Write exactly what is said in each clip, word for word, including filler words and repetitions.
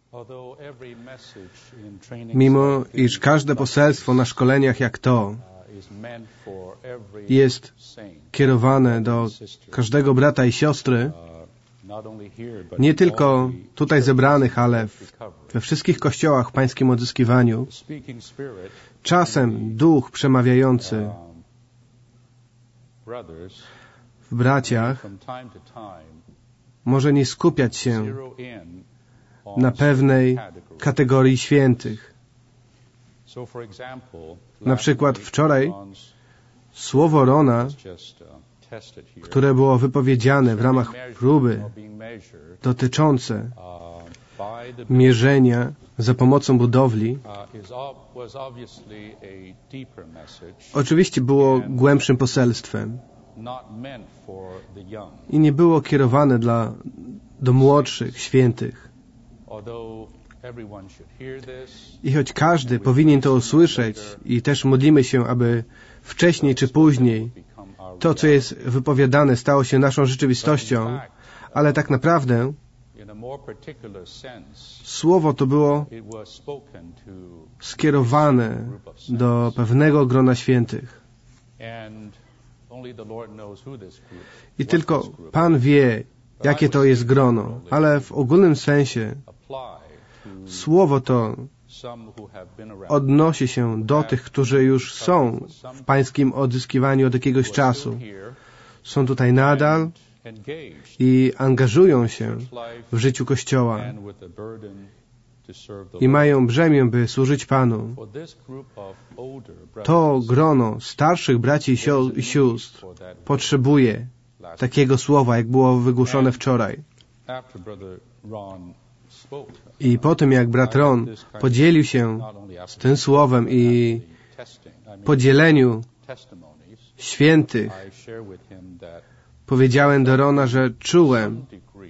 Mimo iż każde poselstwo na szkoleniach jak to jest kierowane do każdego brata i siostry, nie tylko tutaj zebranych, ale we wszystkich kościołach w Pańskim odzyskiwaniu, czasem Duch przemawiający w braciach może nie skupiać się na pewnej kategorii świętych. Na przykład wczoraj słowo Rona, które było wypowiedziane w ramach próby dotyczące mierzenia za pomocą budowli, oczywiście było głębszym poselstwem i nie było kierowane dla, do młodszych świętych. I choć każdy powinien to usłyszeć i też modlimy się, aby wcześniej czy później to, co jest wypowiadane, stało się naszą rzeczywistością, ale tak naprawdę słowo to było skierowane do pewnego grona świętych. I tylko Pan wie, jakie to jest grono, ale w ogólnym sensie słowo to odnosi się do tych, którzy już są w Pańskim odzyskiwaniu od jakiegoś czasu. Są tutaj nadal i angażują się w życiu Kościoła i mają brzemię, by służyć Panu. To grono starszych braci i sióstr potrzebuje takiego słowa, jak było wygłoszone wczoraj. I po tym, jak brat Ron podzielił się z tym słowem i podzieleniu świętych, powiedziałem do Rona, że czułem,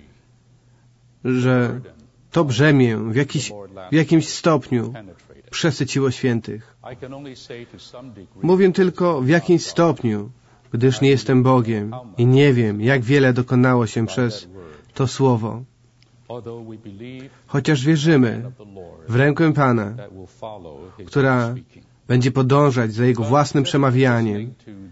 że to brzemię w, jakiś, w jakimś stopniu przesyciło świętych. Mówię tylko w jakimś stopniu, gdyż nie jestem Bogiem i nie wiem, jak wiele dokonało się przez to słowo. Chociaż wierzymy w rękę Pana, która będzie podążać za Jego własnym przemawianiem.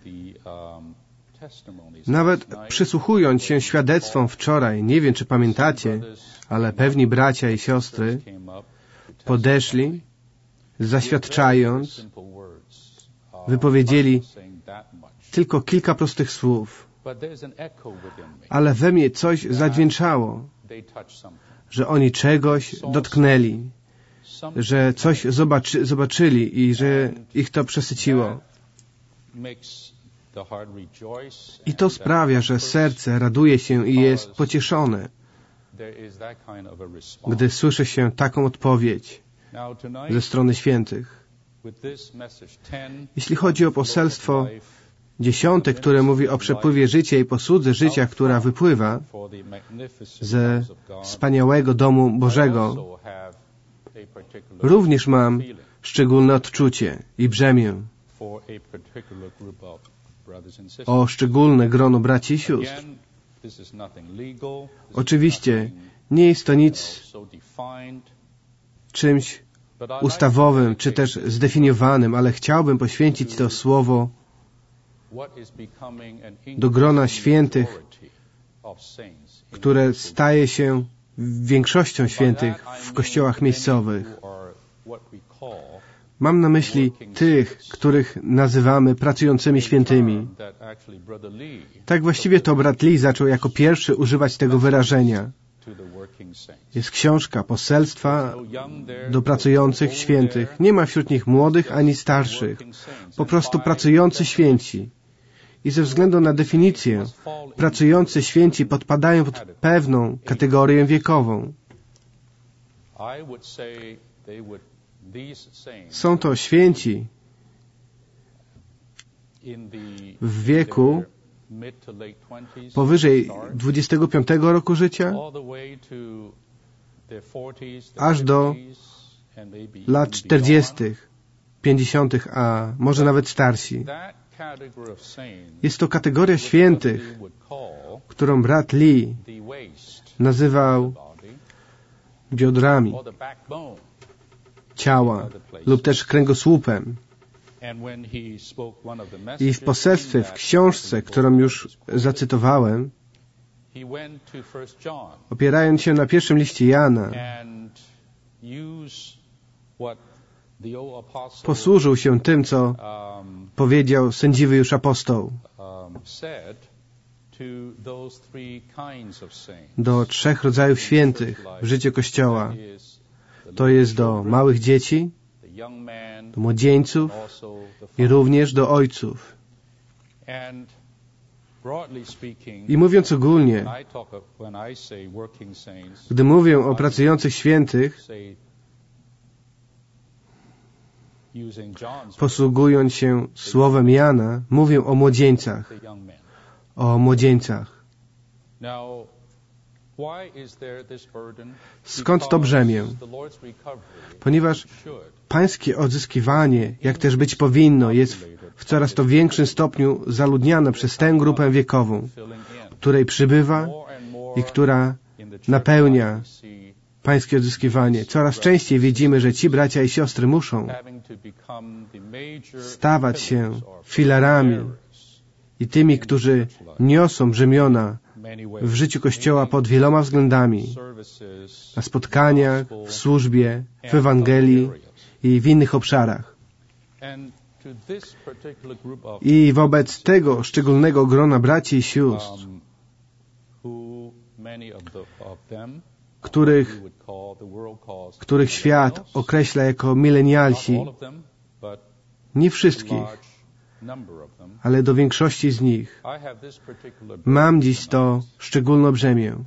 Nawet przysłuchując się świadectwom wczoraj, nie wiem, czy pamiętacie, ale pewni bracia i siostry podeszli, zaświadczając, wypowiedzieli tylko kilka prostych słów, ale we mnie coś zadźwięczało, że oni czegoś dotknęli, że coś zobaczy, zobaczyli i że ich to przesyciło. I to sprawia, że serce raduje się i jest pocieszone, gdy słyszy się taką odpowiedź ze strony świętych. Jeśli chodzi o poselstwo dziesiąte, które mówi o przepływie życia i posłudze życia, która wypływa ze wspaniałego domu Bożego, również mam szczególne odczucie i brzemię o szczególne grono braci i sióstr. Oczywiście nie jest to nic czymś ustawowym, czy też zdefiniowanym, ale chciałbym poświęcić to słowo do grona świętych, które staje się większością świętych w kościołach miejscowych. Mam na myśli tych, których nazywamy pracującymi świętymi. Tak właściwie to brat Lee zaczął jako pierwszy używać tego wyrażenia. Jest książka Poselstwa do pracujących świętych. Nie ma wśród nich młodych ani starszych. Po prostu pracujący święci. I ze względu na definicję, pracujący święci podpadają pod pewną kategorię wiekową. Są to święci w wieku powyżej dwudziestego piątego roku życia, aż do lat czterdziestych, pięćdziesiątych, a może nawet starsi. Jest to kategoria świętych, którą brat Lee nazywał biodrami, ciała lub też kręgosłupem. I w poselstwie, w książce, którą już zacytowałem, opierając się na pierwszym liście Jana, posłużył się tym, co powiedział sędziwy już apostoł do trzech rodzajów świętych w życiu Kościoła. To jest do małych dzieci, do młodzieńców i również do ojców. I mówiąc ogólnie, gdy mówię o pracujących świętych, posługując się słowem Jana, mówię o młodzieńcach. O młodzieńcach. Skąd to brzemię? Ponieważ Pańskie odzyskiwanie, jak też być powinno, jest w coraz to większym stopniu zaludniane przez tę grupę wiekową, której przybywa i która napełnia Pańskie odzyskiwanie. Coraz częściej widzimy, że ci bracia i siostry muszą stawać się filarami i tymi, którzy niosą brzemiona w życiu Kościoła pod wieloma względami, na spotkaniach, w służbie, w Ewangelii i w innych obszarach. I wobec tego szczególnego grona braci i sióstr, których, których świat określa jako milenialsi, nie wszystkich, ale do większości z nich mam dziś to szczególne brzemię.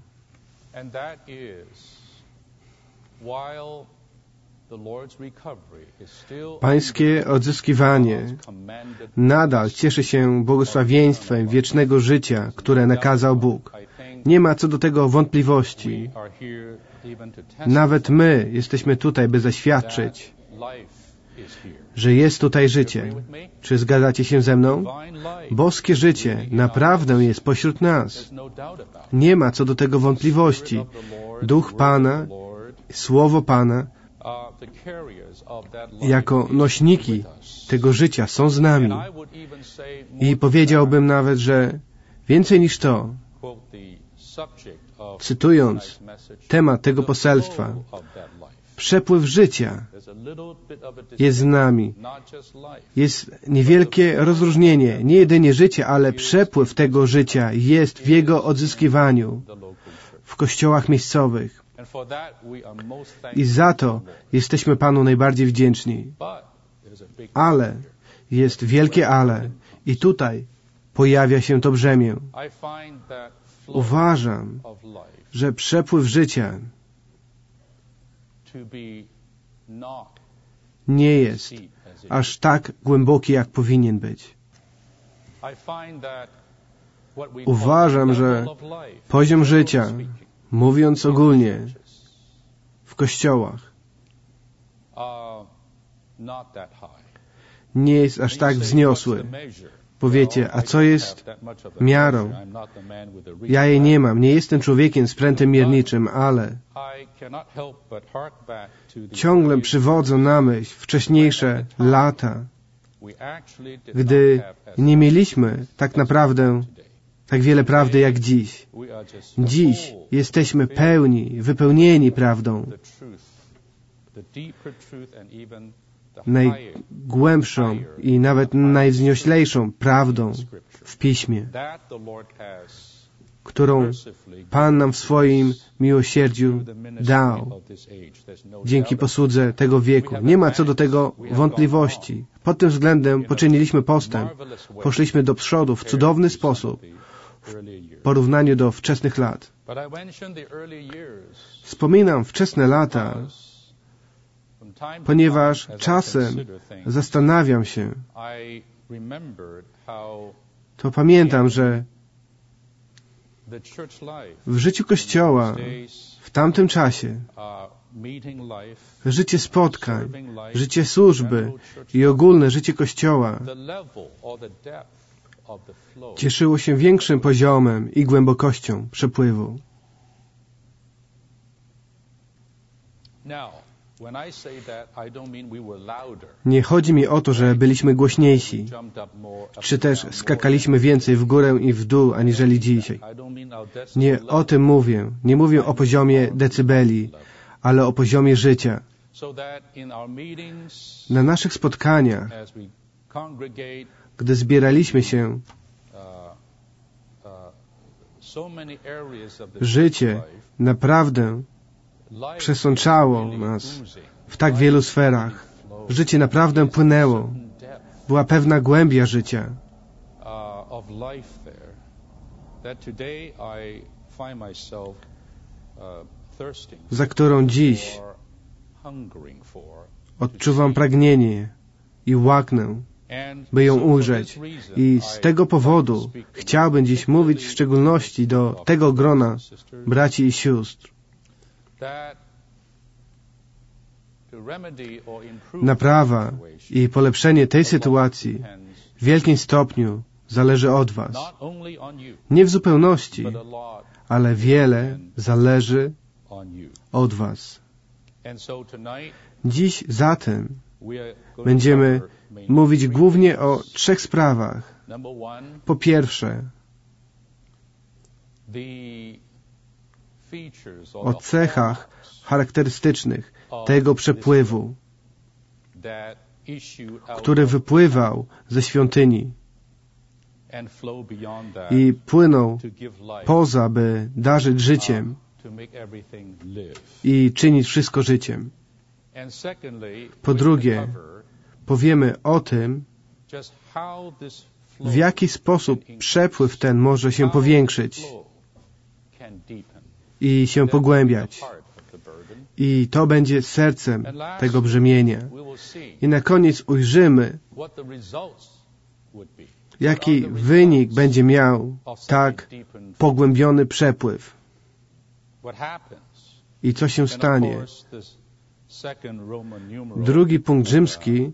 Pańskie odzyskiwanie nadal cieszy się błogosławieństwem wiecznego życia, które nakazał Bóg. Nie ma co do tego wątpliwości. Nawet my jesteśmy tutaj, by zaświadczyć, że jest tutaj życie. Czy zgadzacie się ze mną? Boskie życie naprawdę jest pośród nas. Nie ma co do tego wątpliwości. Duch Pana, Słowo Pana, jako nośniki tego życia są z nami. I powiedziałbym nawet, że więcej niż to, cytując temat tego poselstwa, przepływ życia jest z nami. Jest niewielkie rozróżnienie. Nie jedynie życie, ale przepływ tego życia jest w Jego odzyskiwaniu w kościołach miejscowych. I za to jesteśmy Panu najbardziej wdzięczni. Ale jest wielkie ale. I tutaj pojawia się to brzemię. Uważam, że przepływ życia nie jest aż tak głęboki, jak powinien być. Uważam, że poziom życia, mówiąc ogólnie, w kościołach nie jest aż tak wzniosły. Powiecie, a co jest miarą? Ja jej nie mam. Nie jestem człowiekiem z prętem mierniczym, ale ciągle przywodzą na myśl wcześniejsze lata, gdy nie mieliśmy tak naprawdę tak wiele prawdy jak dziś. Dziś jesteśmy pełni, wypełnieni prawdą. Najgłębszą i nawet najwznioślejszą prawdą w Piśmie, którą Pan nam w swoim miłosierdziu dał dzięki posłudze tego wieku. Nie ma co do tego wątpliwości. Pod tym względem poczyniliśmy postęp. Poszliśmy do przodu w cudowny sposób w porównaniu do wczesnych lat. Wspominam wczesne lata, ponieważ czasem zastanawiam się, to pamiętam, że w życiu Kościoła w tamtym czasie życie spotkań, życie służby i ogólne życie Kościoła cieszyło się większym poziomem i głębokością przepływu. Nie chodzi mi o to, że byliśmy głośniejsi, czy też skakaliśmy więcej w górę i w dół, aniżeli dzisiaj. Nie o tym mówię. Nie mówię o poziomie decybeli, ale o poziomie życia. Na naszych spotkaniach, gdy zbieraliśmy się, życie naprawdę przesączało nas w tak wielu sferach. Życie naprawdę płynęło. Była pewna głębia życia, za którą dziś odczuwam pragnienie i łaknę, by ją ujrzeć. I z tego powodu chciałbym dziś mówić w szczególności do tego grona braci i sióstr. Naprawa i polepszenie tej sytuacji w wielkim stopniu zależy od was. Nie w zupełności, ale wiele zależy od was. Dziś zatem będziemy mówić głównie o trzech sprawach. Po pierwsze, o cechach charakterystycznych tego przepływu, który wypływał ze świątyni i płynął poza, by darzyć życiem i czynić wszystko życiem. Po drugie, powiemy o tym, w jaki sposób przepływ ten może się powiększyć i się pogłębiać. I to będzie sercem tego brzemienia. I na koniec ujrzymy, jaki wynik będzie miał tak pogłębiony przepływ. I co się stanie. Drugi punkt rzymski,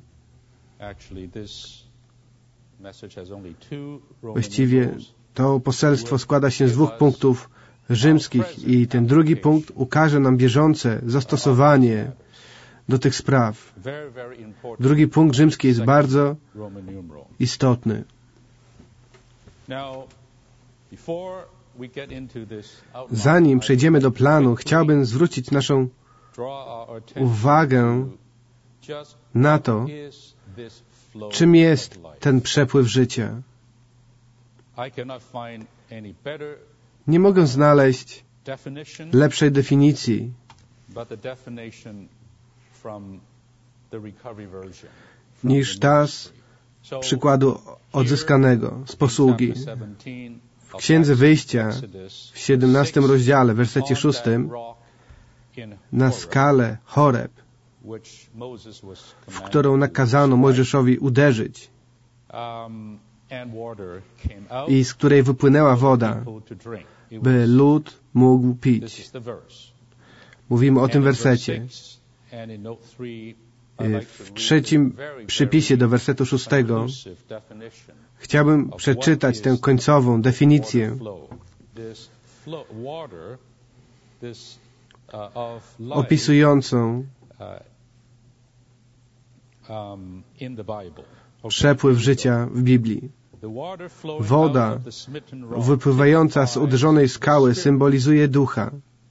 właściwie to poselstwo składa się z dwóch punktów rzymskich i ten drugi punkt ukaże nam bieżące zastosowanie do tych spraw. Drugi punkt rzymski jest bardzo istotny. Zanim przejdziemy do planu, chciałbym zwrócić naszą uwagę na to, czym jest ten przepływ życia. Nie mogę znaleźć lepszej definicji niż ta z przykładu odzyskanego, z posługi. W Księdze Wyjścia, w siedemnastym rozdziale, w wersecie szóstym, na skalę Horeb, w którą nakazano Mojżeszowi uderzyć i z której wypłynęła woda, by lud mógł pić. Mówimy o tym wersecie. W trzecim przypisie do wersetu szóstego chciałbym przeczytać tę końcową definicję opisującą przepływ życia w Biblii. Woda wypływająca z uderzonej skały symbolizuje ducha.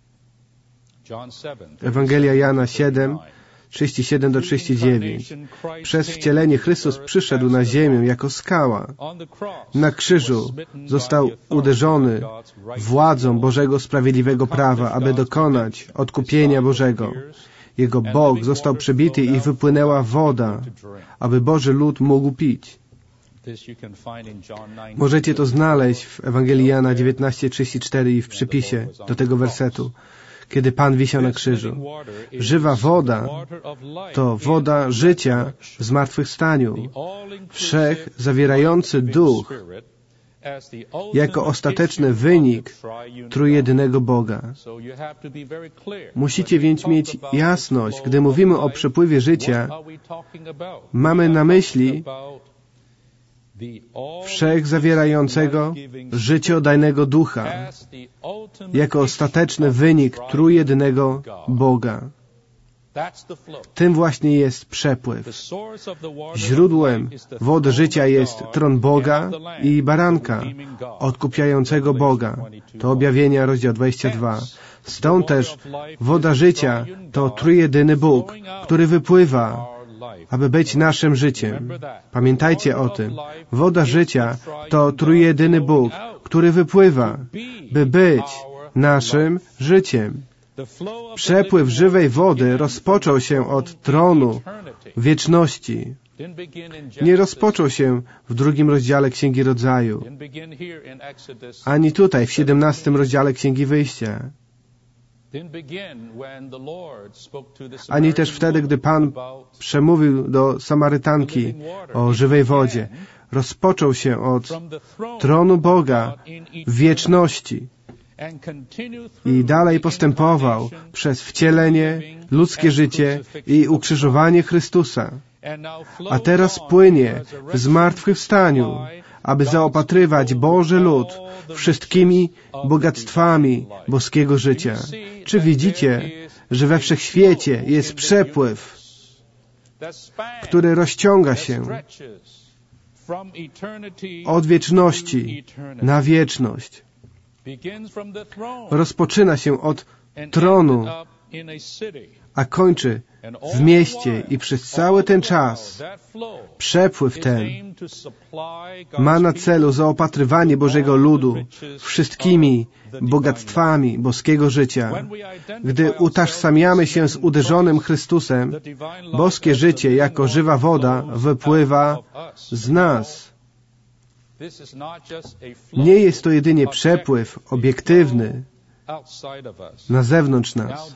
Ewangelia Jana siedem, trzydzieści siedem do trzydziestu dziewięciu. Przez wcielenie Chrystus przyszedł na ziemię jako skała. Na krzyżu został uderzony władzą Bożego sprawiedliwego prawa, aby dokonać odkupienia Bożego. Jego bok został przebity i wypłynęła woda, aby Boży lud mógł pić. Możecie to znaleźć w Ewangelii Jana dziewiętnaście, trzydzieści cztery i w przypisie do tego wersetu, kiedy Pan wisiał na krzyżu. Żywa woda to woda życia w zmartwychwstaniu, wszech zawierający duch jako ostateczny wynik trójjedynego Boga. Musicie więc mieć jasność, gdy mówimy o przepływie życia, mamy na myśli wszech zawierającego życiodajnego ducha jako ostateczny wynik trójjedynego Boga. Tym właśnie jest przepływ. Źródłem wody życia jest tron Boga i baranka, odkupiającego Boga. To Objawienia, rozdział dwudziesty drugi. Stąd też woda życia to trójjedyny Bóg, który wypływa, aby być naszym życiem. Pamiętajcie o tym. Woda życia to trójjedyny Bóg, który wypływa, by być naszym życiem. Przepływ żywej wody rozpoczął się od tronu wieczności. Nie rozpoczął się w drugim rozdziale Księgi Rodzaju, ani tutaj w siedemnastym rozdziale Księgi Wyjścia, ani też wtedy, gdy Pan przemówił do Samarytanki o żywej wodzie. Rozpoczął się od tronu Boga w wieczności i dalej postępował przez wcielenie, ludzkie życie i ukrzyżowanie Chrystusa. A teraz płynie w zmartwychwstaniu, aby zaopatrywać Boży lud wszystkimi bogactwami boskiego życia. Czy widzicie, że we wszechświecie jest przepływ, który rozciąga się od wieczności na wieczność? Rozpoczyna się od tronu, a kończy w mieście i przez cały ten czas przepływ ten ma na celu zaopatrywanie Bożego ludu wszystkimi bogactwami boskiego życia. Gdy utożsamiamy się z uderzonym Chrystusem, boskie życie jako żywa woda wypływa z nas. Nie jest to jedynie przepływ obiektywny na zewnątrz nas.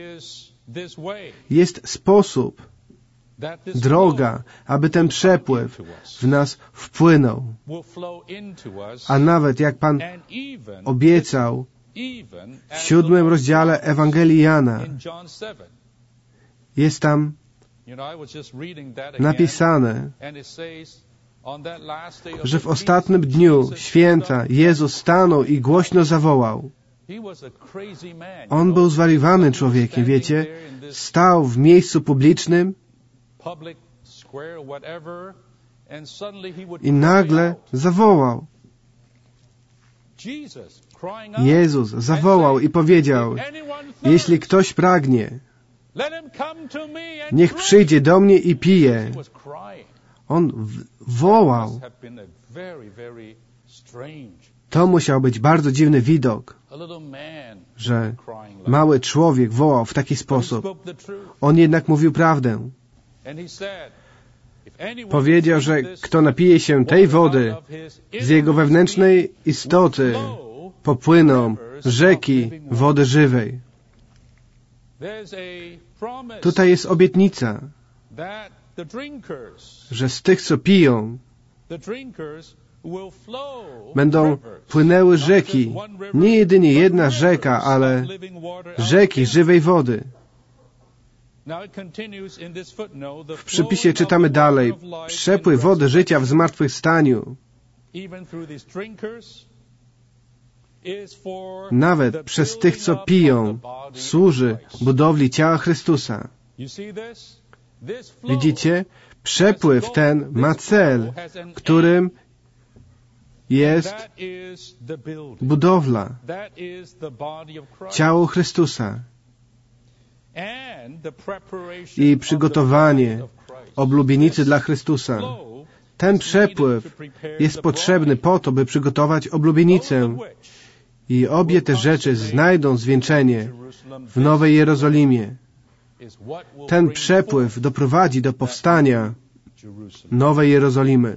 Jest sposób, droga, aby ten przepływ w nas wpłynął. A nawet jak Pan obiecał w siódmym rozdziale Ewangelii Jana, jest tam napisane, że w ostatnim dniu święta Jezus stanął i głośno zawołał. On był zwariowanym człowiekiem, wiecie? Stał w miejscu publicznym i nagle zawołał. Jezus zawołał i powiedział, jeśli ktoś pragnie, niech przyjdzie do mnie i pije. On wołał. To musiał być bardzo dziwny widok, że mały człowiek wołał w taki sposób. On jednak mówił prawdę. Powiedział, że kto napije się tej wody, z jego wewnętrznej istoty popłyną rzeki wody żywej. Tutaj jest obietnica, że z tych, co piją, będą płynęły rzeki, nie jedynie jedna rzeka, ale rzeki żywej wody. W przypisie czytamy dalej, przepływ wody życia w zmartwychwstaniu nawet przez tych, co piją, służy budowli ciała Chrystusa. Widzicie? Przepływ ten ma cel, którym jest budowla ciała Chrystusa i przygotowanie oblubienicy dla Chrystusa. Ten przepływ jest potrzebny po to, by przygotować oblubienicę i obie te rzeczy znajdą zwieńczenie w Nowej Jerozolimie. Ten przepływ doprowadzi do powstania Nowej Jerozolimy.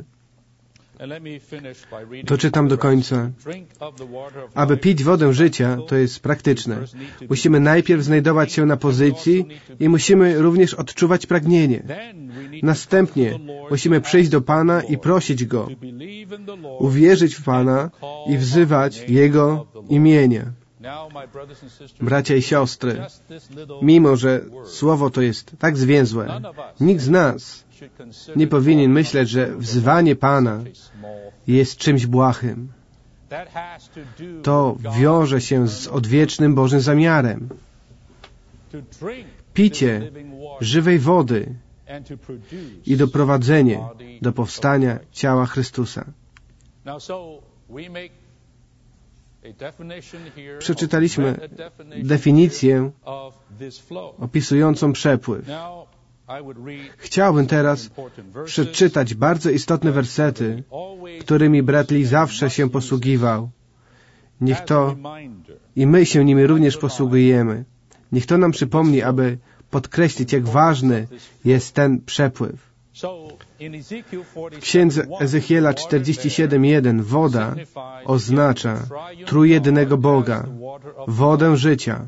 Doczytam do końca. Aby pić wodę życia, to jest praktyczne. Musimy najpierw znajdować się na pozycji i musimy również odczuwać pragnienie. Następnie musimy przyjść do Pana i prosić Go, uwierzyć w Pana i wzywać Jego imienia. Bracia i siostry, mimo że słowo to jest tak zwięzłe, nikt z nas nie powinien myśleć, że wzywanie Pana jest czymś błahym. To wiąże się z odwiecznym Bożym zamiarem. picie żywej wody i doprowadzenie do powstania ciała Chrystusa. Przeczytaliśmy definicję opisującą przepływ. Chciałbym teraz przeczytać bardzo istotne wersety, którymi brat Lee zawsze się posługiwał. Niech to i my się nimi również posługujemy. Niech to nam przypomni, aby podkreślić, jak ważny jest ten przepływ. W księdze Ezechiela czterdzieści siedem jeden woda oznacza trójjedynego Boga, wodę życia,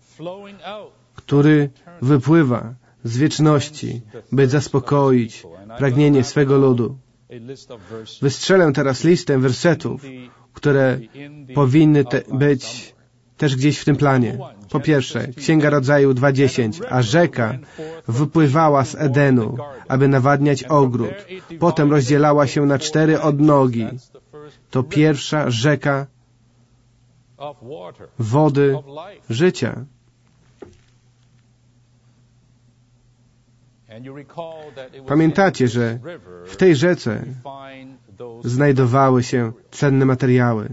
który wypływa z wieczności, by zaspokoić pragnienie swego ludu. Wystrzelę teraz listę wersetów, które powinny te być też gdzieś w tym planie. Po pierwsze, Księga Rodzaju dwa dziesięć, a rzeka wypływała z Edenu, aby nawadniać ogród. Potem rozdzielała się na cztery odnogi. To pierwsza rzeka wody życia. Pamiętacie, że w tej rzece znajdowały się cenne materiały,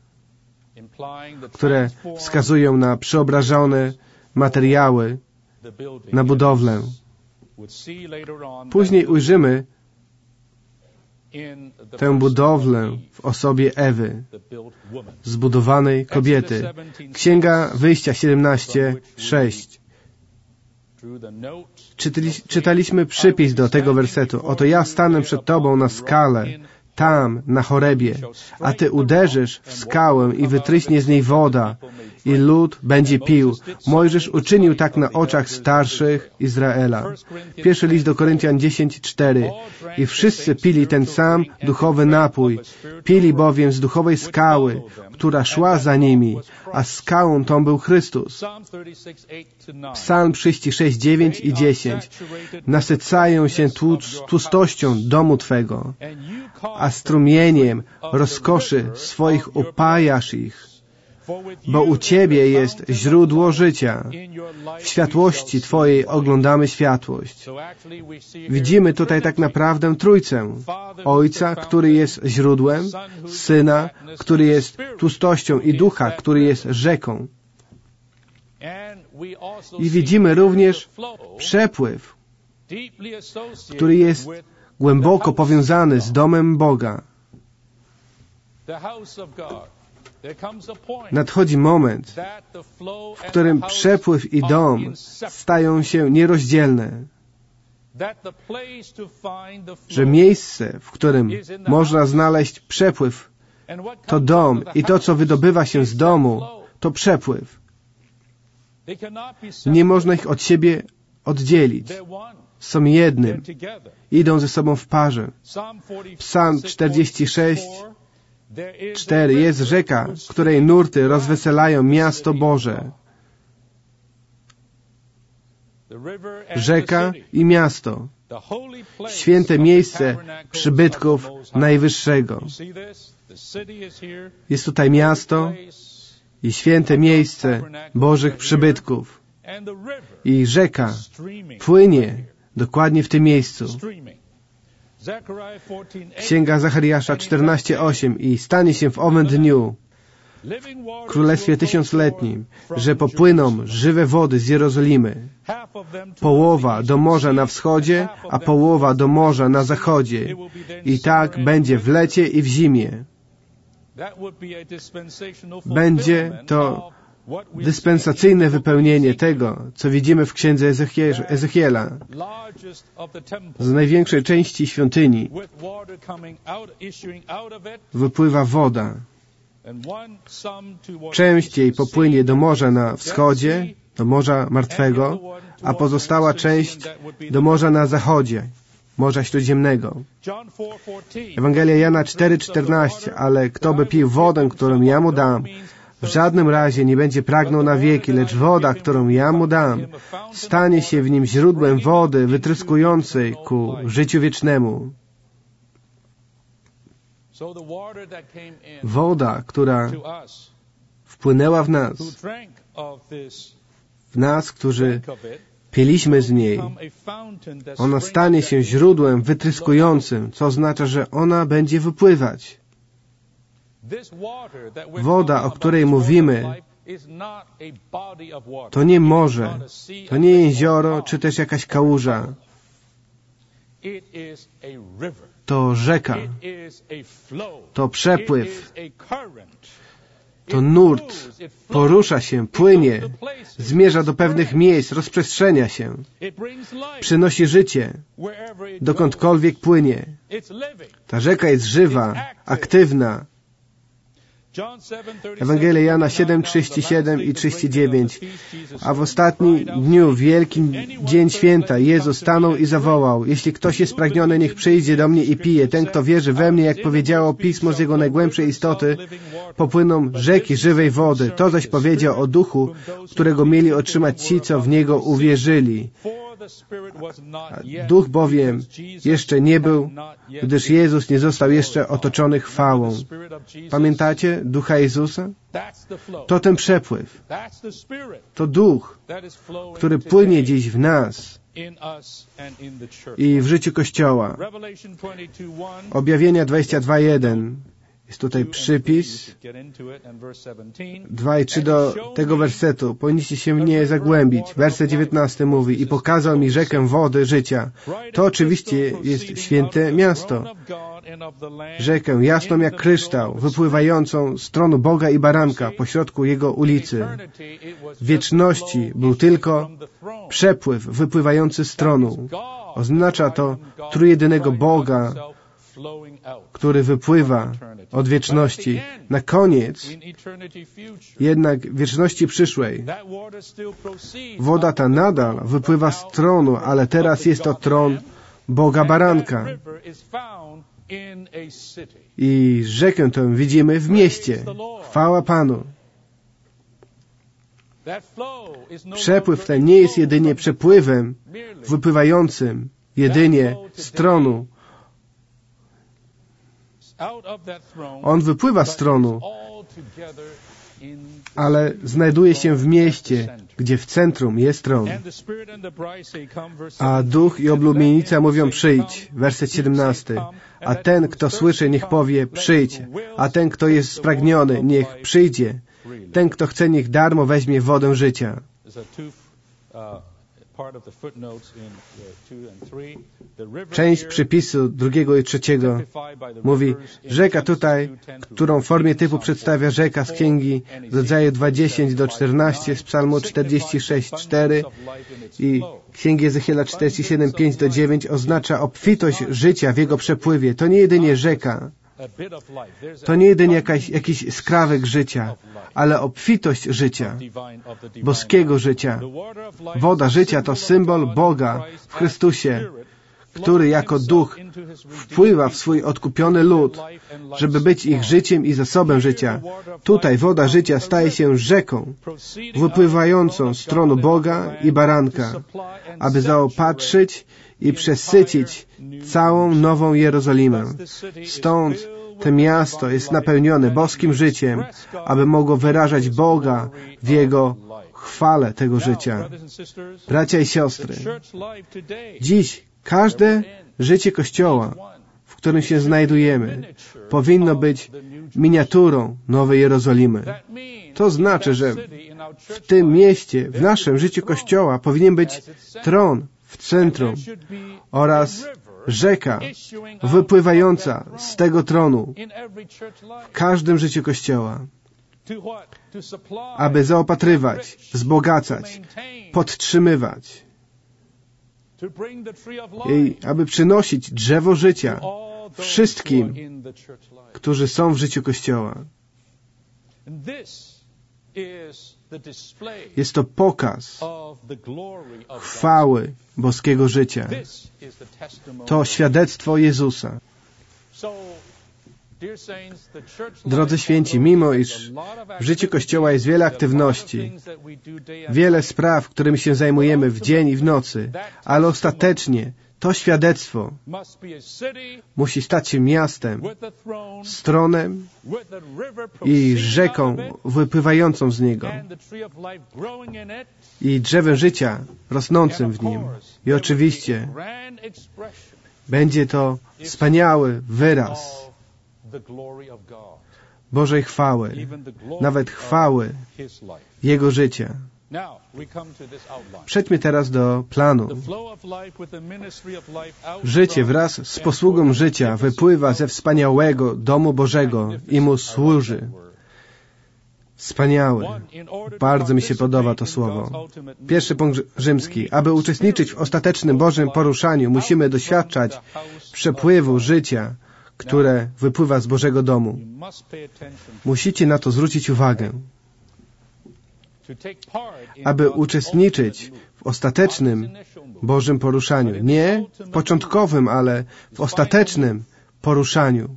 które wskazują na przeobrażone materiały na budowlę. Później ujrzymy tę budowlę w osobie Ewy, zbudowanej kobiety. Księga Wyjścia siedemnaście sześć. Czytaliśmy przypis do tego wersetu. Oto ja stanę przed Tobą na skale, tam, na Chorebie, a Ty uderzysz w skałę i wytryśnie z niej woda i lud będzie pił. Mojżesz uczynił tak na oczach starszych Izraela. Pierwszy list do Koryntian dziesięć cztery. I wszyscy pili ten sam duchowy napój. Pili bowiem z duchowej skały, która szła za nimi, a skałą tą był Chrystus. Psalm trzydzieści sześć dziewięć i dziesięć. Nasycają się tłustością domu Twego, a strumieniem rozkoszy swoich upajasz ich. Bo u Ciebie jest źródło życia. W światłości Twojej oglądamy światłość. Widzimy tutaj tak naprawdę Trójcę. Ojca, który jest źródłem, Syna, który jest tłustością i Ducha, który jest rzeką. I widzimy również przepływ, który jest głęboko powiązany z domem Boga. Nadchodzi moment, w którym przepływ i dom stają się nierozdzielne. Że miejsce, w którym można znaleźć przepływ, to dom i to, co wydobywa się z domu, to przepływ. Nie można ich od siebie oddzielić. Są jednym. Idą ze sobą w parze. Psalm czterdzieści sześć cztery. Jest rzeka, której nurty rozweselają miasto Boże. Rzeka i miasto. Święte miejsce przybytków Najwyższego. Jest tutaj miasto i święte miejsce Bożych przybytków. I rzeka płynie dokładnie w tym miejscu. Księga Zachariasza czternaście osiem. I stanie się w owym dniu, w Królestwie Tysiącletnim, że popłyną żywe wody z Jerozolimy. Połowa do morza na wschodzie, a połowa do morza na zachodzie. I tak będzie w lecie i w zimie. Będzie to dyspensacyjne wypełnienie tego, co widzimy w księdze Ezechiela. Z największej części świątyni wypływa woda. Częściej popłynie do morza na wschodzie, do Morza Martwego, a pozostała część do morza na zachodzie, Morza Śródziemnego. Ewangelia Jana cztery czternaście. Ale kto by pił wodę, którą ja mu dam, w żadnym razie nie będzie pragnął na wieki, lecz woda, którą ja mu dam, stanie się w nim źródłem wody wytryskującej ku życiu wiecznemu. Woda, która wpłynęła w nas, w nas, którzy piliśmy z niej. Ona stanie się źródłem wytryskującym, co oznacza, że ona będzie wypływać. Woda, o której mówimy, to nie morze, to nie jezioro, czy też jakaś kałuża. To rzeka, to przepływ, to nurt, porusza się, płynie, zmierza do pewnych miejsc, rozprzestrzenia się, przynosi życie, dokądkolwiek płynie. Ta rzeka jest żywa, aktywna. Ewangelia Jana siedem, trzydzieści siedem i trzydzieści dziewięć. A w ostatnim dniu, wielki dzień święta, Jezus stanął i zawołał: jeśli ktoś jest spragniony, niech przyjdzie do mnie i pije. Ten, kto wierzy we mnie, jak powiedziało Pismo z jego najgłębszej istoty, popłyną rzeki żywej wody. To zaś powiedział o duchu, którego mieli otrzymać ci, co w niego uwierzyli. Duch bowiem jeszcze nie był, gdyż Jezus nie został jeszcze otoczony chwałą. Pamiętacie Ducha Jezusa? To ten przepływ. To Duch, który płynie dziś w nas i w życiu Kościoła. Objawienia dwadzieścia dwa, jeden. Jest tutaj przypis. Dwa i trzy do tego wersetu. Powinniście się w nie zagłębić. Werset dziewiętnasty mówi: i pokazał mi rzekę wody życia. To oczywiście jest święte miasto. Rzekę jasną jak kryształ, wypływającą z tronu Boga i Baranka pośrodku jego ulicy. W wieczności był tylko przepływ wypływający z tronu. Oznacza to trójjedynego Boga, który wypływa od wieczności. Na koniec, jednak w wieczności przyszłej, woda ta nadal wypływa z tronu, ale teraz jest to tron Boga Baranka. I rzekę tę widzimy w mieście. Chwała Panu. Przepływ ten nie jest jedynie przepływem wypływającym jedynie z tronu. On wypływa z tronu, ale znajduje się w mieście, gdzie w centrum jest tron. A Duch i oblubienica mówią: przyjdź. Werset siedemnasty. A ten, kto słyszy, niech powie: przyjdź. A ten, kto jest spragniony, niech przyjdzie. Ten, kto chce, niech darmo weźmie wodę życia. Część przypisu drugiego i trzeciego mówi: rzeka tutaj, którą w formie typu przedstawia rzeka z Księgi Rodzaju dwa, dziesięć do czternaście, z Psalmu czterdzieści sześć, cztery i Księgi Ezechiela czterdzieści siedem, pięć do dziewięć, oznacza obfitość życia w jego przepływie. To nie jedynie rzeka, to nie jedynie jakaś, jakiś skrawek życia, ale obfitość życia, boskiego życia. Woda życia to symbol Boga w Chrystusie, który jako Duch wpływa w swój odkupiony lud, żeby być ich życiem i zasobem życia. Tutaj woda życia staje się rzeką, wypływającą z tronu Boga i Baranka, aby zaopatrzyć i przesycić całą Nową Jerozolimę. Stąd to miasto jest napełnione boskim życiem, aby mogło wyrażać Boga w Jego chwale tego życia. Bracia i siostry, dziś każde życie Kościoła, w którym się znajdujemy, powinno być miniaturą Nowej Jerozolimy. To znaczy, że w tym mieście, w naszym życiu Kościoła powinien być tron w centrum oraz rzeka wypływająca z tego tronu w każdym życiu Kościoła, aby zaopatrywać, wzbogacać, podtrzymywać i aby przynosić drzewo życia wszystkim, którzy są w życiu Kościoła. Jest to pokaz chwały boskiego życia. To świadectwo Jezusa. Drodzy święci, mimo iż w życiu Kościoła jest wiele aktywności, wiele spraw, którymi się zajmujemy w dzień i w nocy, ale ostatecznie To świadectwo musi stać się miastem z tronem i rzeką wypływającą z niego i drzewem życia rosnącym w nim. I oczywiście będzie to wspaniały wyraz Bożej chwały, nawet chwały Jego życia. Przejdźmy teraz do planu. Życie wraz z posługą życia wypływa ze wspaniałego domu Bożego i Mu służy. Wspaniały. Bardzo mi się podoba to słowo. Pierwszy punkt rzymski. Aby uczestniczyć w ostatecznym Bożym poruszaniu, musimy doświadczać przepływu życia, które wypływa z Bożego domu. Musicie na to zwrócić uwagę. Aby uczestniczyć w ostatecznym Bożym poruszaniu. Nie w początkowym, ale w ostatecznym poruszaniu.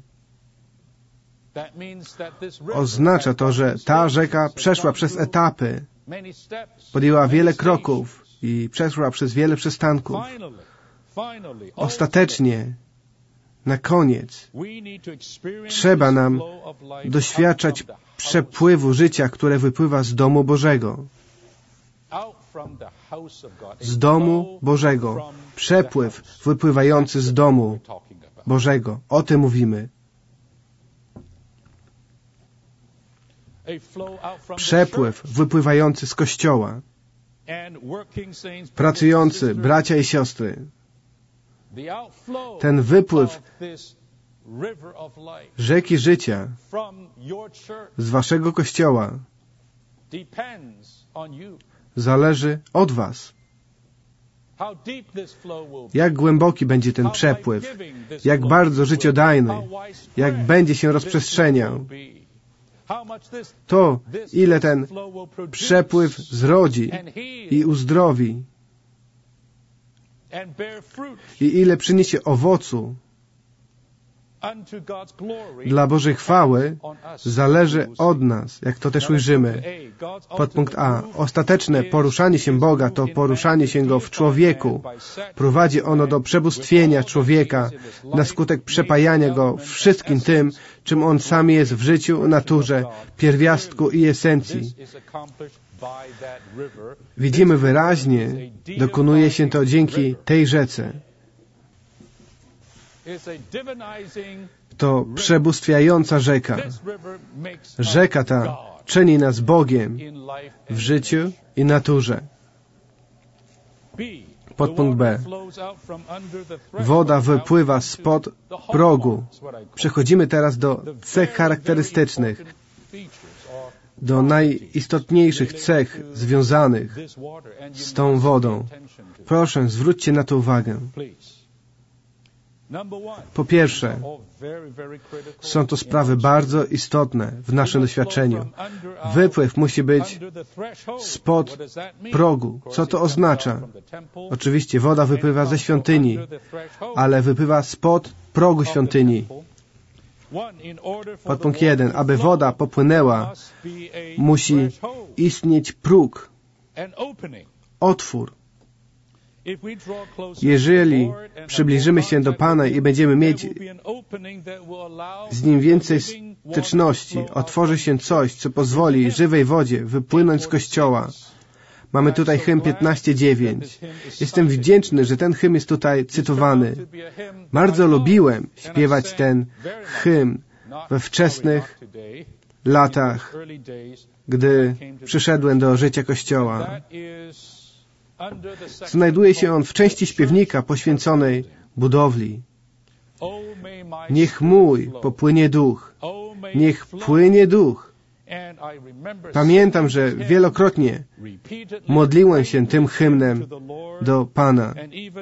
Oznacza to, że ta rzeka przeszła przez etapy, podjęła wiele kroków i przeszła przez wiele przystanków. Ostatecznie, na koniec, trzeba nam doświadczać przepływu życia, które wypływa z domu Bożego. Z domu Bożego. Przepływ wypływający z domu Bożego. O tym mówimy. Przepływ wypływający z Kościoła. Pracujący bracia i siostry. Ten wypływ rzeki życia z waszego Kościoła zależy od was. Jak głęboki będzie ten przepływ, jak bardzo życiodajny, jak będzie się rozprzestrzeniał. To, ile ten przepływ zrodzi i uzdrowi i ile przyniesie owocu dla Bożej chwały, zależy od nas, jak to też ujrzymy. Podpunkt A. Ostateczne poruszanie się Boga to poruszanie się Go w człowieku. Prowadzi ono do przebóstwienia człowieka na skutek przepajania Go wszystkim tym, czym On sam jest w życiu, naturze, pierwiastku i esencji. Widzimy wyraźnie, dokonuje się to dzięki tej rzece. To przebóstwiająca rzeka. Rzeka ta czyni nas Bogiem w życiu i naturze. Podpunkt B. Woda wypływa spod progu. Przechodzimy teraz do cech charakterystycznych, do najistotniejszych cech związanych z tą wodą. Proszę, zwróćcie na to uwagę. Po pierwsze, są to sprawy bardzo istotne w naszym doświadczeniu. Wypływ musi być spod progu. Co to oznacza? Oczywiście woda wypływa ze świątyni, ale wypływa spod progu świątyni. Podpunkt jeden. Aby woda popłynęła, musi istnieć próg, otwór. Jeżeli przybliżymy się do Pana i będziemy mieć z Nim więcej styczności, otworzy się coś, co pozwoli żywej wodzie wypłynąć z Kościoła. Mamy tutaj hymn piętnaście dziewięć. Jestem wdzięczny, że ten hymn jest tutaj cytowany. Bardzo lubiłem śpiewać ten hymn we wczesnych latach, gdy przyszedłem do życia Kościoła. Znajduje się on w części śpiewnika poświęconej budowli. Niech mój popłynie duch. Niech płynie duch. Pamiętam, że wielokrotnie modliłem się tym hymnem do Pana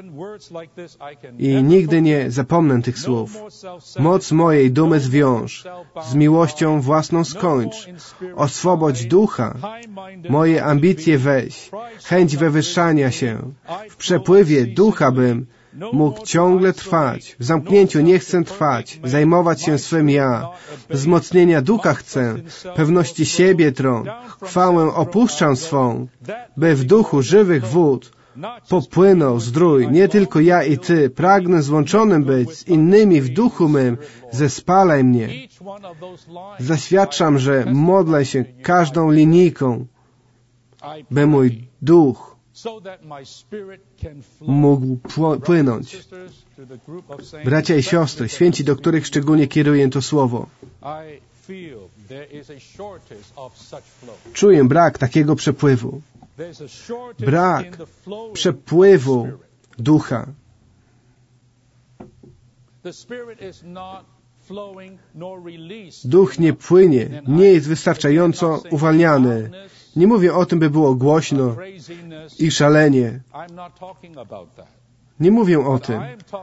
i nigdy nie zapomnę tych słów. Moc mojej dumy zwiąż, z miłością własną skończ, oswobodź ducha, moje ambicje weź, chęć wywyższania się, w przepływie ducha bym mógł ciągle trwać. W zamknięciu nie chcę trwać, zajmować się swym ja. Wzmocnienia ducha chcę, pewności siebie tron. Chwałę opuszczam swą, by w duchu żywych wód popłynął zdrój, nie tylko ja i Ty, pragnę złączonym być z innymi w duchu mym, zespalaj mnie. Zaświadczam, że modlę się każdą linijką, by mój duch mógł płynąć. Bracia i siostry, święci, do których szczególnie kieruję to słowo, czuję brak takiego przepływu. Brak przepływu ducha. Duch nie płynie, nie jest wystarczająco uwalniany. Nie mówię o tym, by było głośno i szalenie. Nie mówię o tym,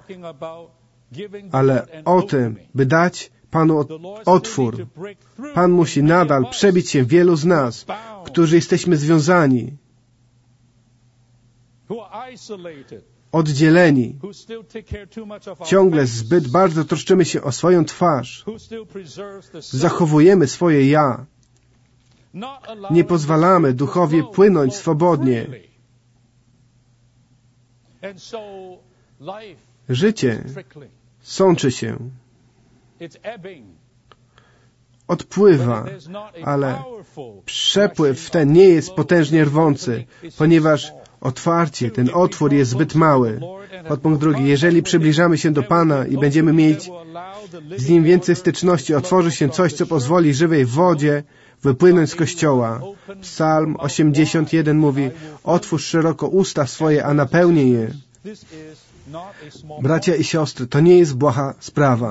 ale o tym, by dać Panu otwór. Pan musi nadal przebić się wielu z nas, którzy jesteśmy związani, oddzieleni. Ciągle zbyt bardzo troszczymy się o swoją twarz. Zachowujemy swoje ja. Nie pozwalamy duchowi płynąć swobodnie. Życie sączy się, odpływa, ale przepływ ten nie jest potężnie rwący, ponieważ otwarcie, ten otwór jest zbyt mały. Podpunkt drugi. Jeżeli przybliżamy się do Pana i będziemy mieć z Nim więcej styczności, otworzy się coś, co pozwoli żywej wodzie wypłynąć z Kościoła. Psalm osiemdziesiąt jeden mówi: otwórz szeroko usta swoje, a napełnij je. Bracia i siostry, to nie jest błaha sprawa.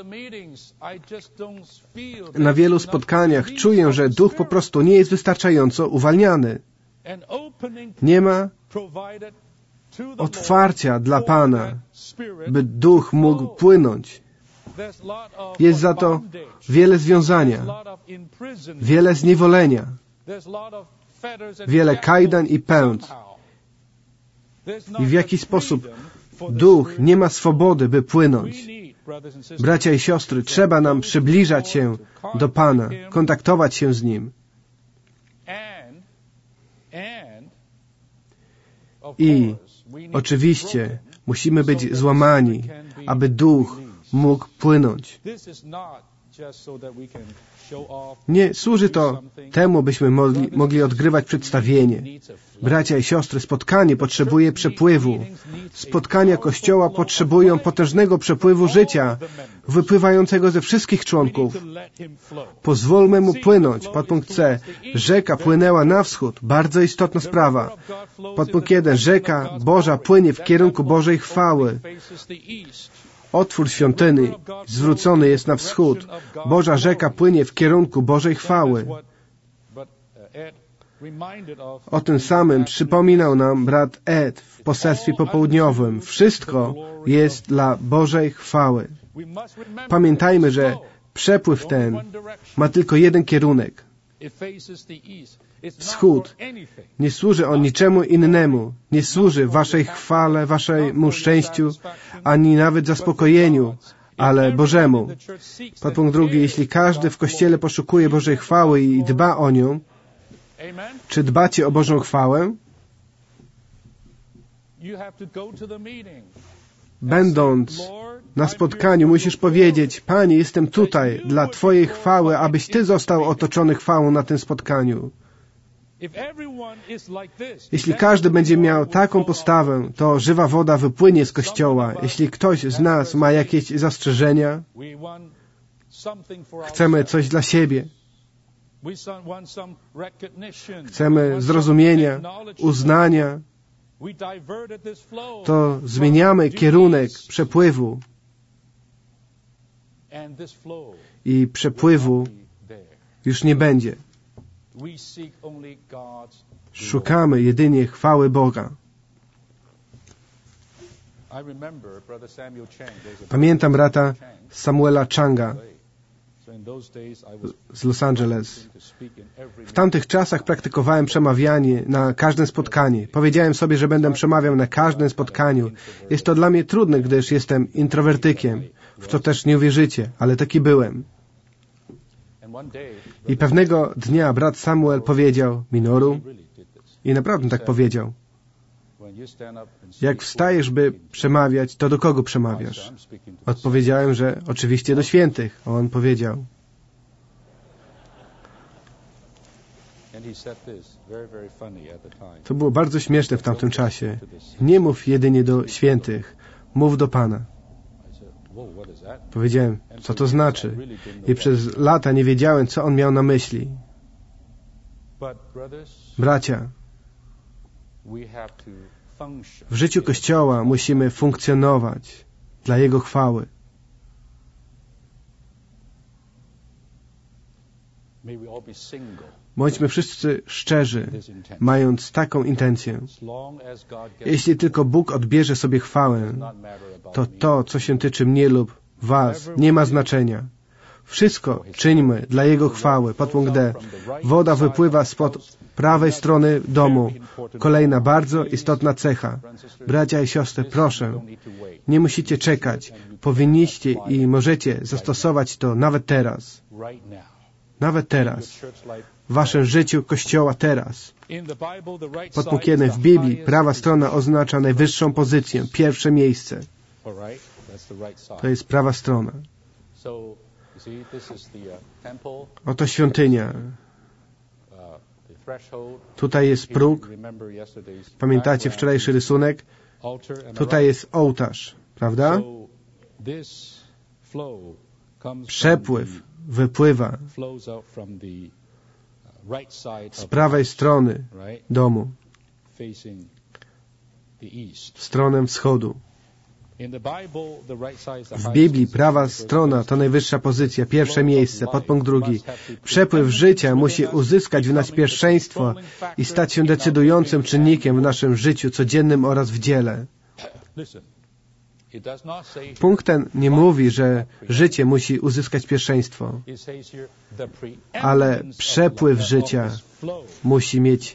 Na wielu spotkaniach czuję, że duch po prostu nie jest wystarczająco uwalniany. Nie ma otwarcia dla Pana, by duch mógł płynąć. Jest za to wiele związania, wiele zniewolenia, wiele kajdan i pęd. I w jaki sposób duch nie ma swobody, by płynąć. Bracia i siostry, trzeba nam przybliżać się do Pana, kontaktować się z Nim. I oczywiście musimy być złamani, aby duch mógł płynąć. Nie służy to temu, byśmy mogli, mogli odgrywać przedstawienie. Bracia i siostry, spotkanie potrzebuje przepływu. Spotkania Kościoła potrzebują potężnego przepływu życia, wypływającego ze wszystkich członków. Pozwólmy mu płynąć. Podpunkt C. Rzeka płynęła na wschód. Bardzo istotna sprawa. Podpunkt jeden. Rzeka Boża płynie w kierunku Bożej chwały. Otwór świątyni zwrócony jest na wschód. Boża rzeka płynie w kierunku Bożej chwały. O tym samym przypominał nam brat Ed w poselstwie popołudniowym. Wszystko jest dla Bożej chwały. Pamiętajmy, że przepływ ten ma tylko jeden kierunek. Wschód. Nie służy on niczemu innemu. Nie służy waszej chwale, waszemu szczęściu, ani nawet zaspokojeniu, ale Bożemu. Podpunkt drugi. Jeśli każdy w Kościele poszukuje Bożej chwały i dba o nią, czy dbacie o Bożą chwałę? Będąc na spotkaniu, musisz powiedzieć: Panie, jestem tutaj dla Twojej chwały, abyś Ty został otoczony chwałą na tym spotkaniu. Jeśli każdy będzie miał taką postawę, to żywa woda wypłynie z Kościoła. Jeśli ktoś z nas ma jakieś zastrzeżenia, chcemy coś dla siebie, chcemy zrozumienia, uznania, to zmieniamy kierunek przepływu i przepływu już nie będzie. Szukamy jedynie chwały Boga. Pamiętam brata Samuela Changa z Los Angeles. W tamtych czasach praktykowałem przemawianie na każdym spotkaniu. Powiedziałem sobie, że będę przemawiał na każdym spotkaniu. Jest to dla mnie trudne, gdyż jestem introwertykiem. W to też nie uwierzycie, ale taki byłem. I pewnego dnia brat Samuel powiedział: Minoru, i naprawdę tak powiedział, Jak wstajesz, by przemawiać, to do kogo przemawiasz? Odpowiedziałem, że oczywiście do świętych. A on powiedział: to było bardzo śmieszne w tamtym czasie. Nie mów jedynie do świętych, mów do Pana. Powiedziałem, co to znaczy? I przez lata nie wiedziałem, co on miał na myśli. Bracia, w życiu Kościoła musimy funkcjonować dla Jego chwały. Bądźmy wszyscy szczerzy, mając taką intencję. Jeśli tylko Bóg odbierze sobie chwałę, to to, co się tyczy mnie lub was, nie ma znaczenia. Wszystko czyńmy dla Jego chwały. Podpunkt D. Woda wypływa spod prawej strony domu. Kolejna bardzo istotna cecha. Bracia i siostry, proszę, nie musicie czekać. Powinniście i możecie zastosować to nawet teraz. Nawet teraz. W waszym życiu Kościoła teraz. Podpunkt jeden. W Biblii prawa strona oznacza najwyższą pozycję, pierwsze miejsce. To jest prawa strona. Oto świątynia. Tutaj jest próg. Pamiętacie wczorajszy rysunek? Tutaj jest ołtarz, prawda? Przepływ wypływa z prawej strony domu, w stronę wschodu. W Biblii prawa strona to najwyższa pozycja, pierwsze miejsce, podpunkt drugi. Przepływ życia musi uzyskać w nas pierwszeństwo i stać się decydującym czynnikiem w naszym życiu codziennym oraz w dziele. Punkt ten nie mówi, że życie musi uzyskać pierwszeństwo, ale przepływ życia musi mieć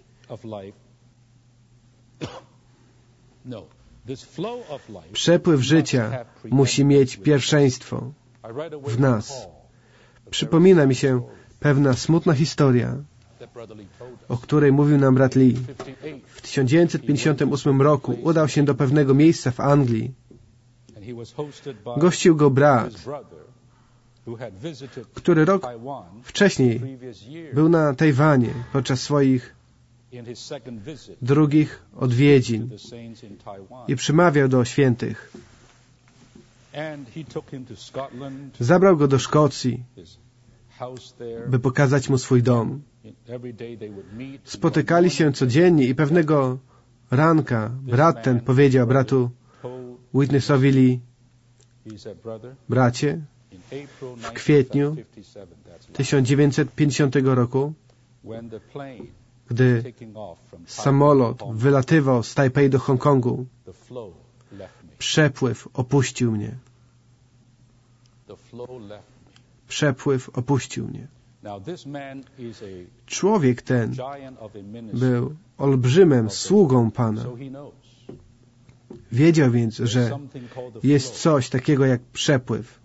Przepływ życia musi mieć pierwszeństwo w nas. Przypomina mi się pewna smutna historia, o której mówił nam brat Lee. W tysiąc dziewięćset pięćdziesiątym ósmym roku udał się do pewnego miejsca w Anglii. Gościł go brat, który rok wcześniej był na Tajwanie podczas swoich drugich odwiedzin i przemawiał do świętych. Zabrał go do Szkocji, by pokazać mu swój dom. Spotykali się codziennie i pewnego ranka brat ten powiedział bratu Witnessowi Lee: bracie, w kwietniu tysiąc dziewięćset pięćdziesiątego roku, gdy samolot wylatywał z Tajpej do Hongkongu, przepływ opuścił mnie. Przepływ opuścił mnie. Człowiek ten był olbrzymem sługą Pana. Wiedział więc, że jest coś takiego jak przepływ.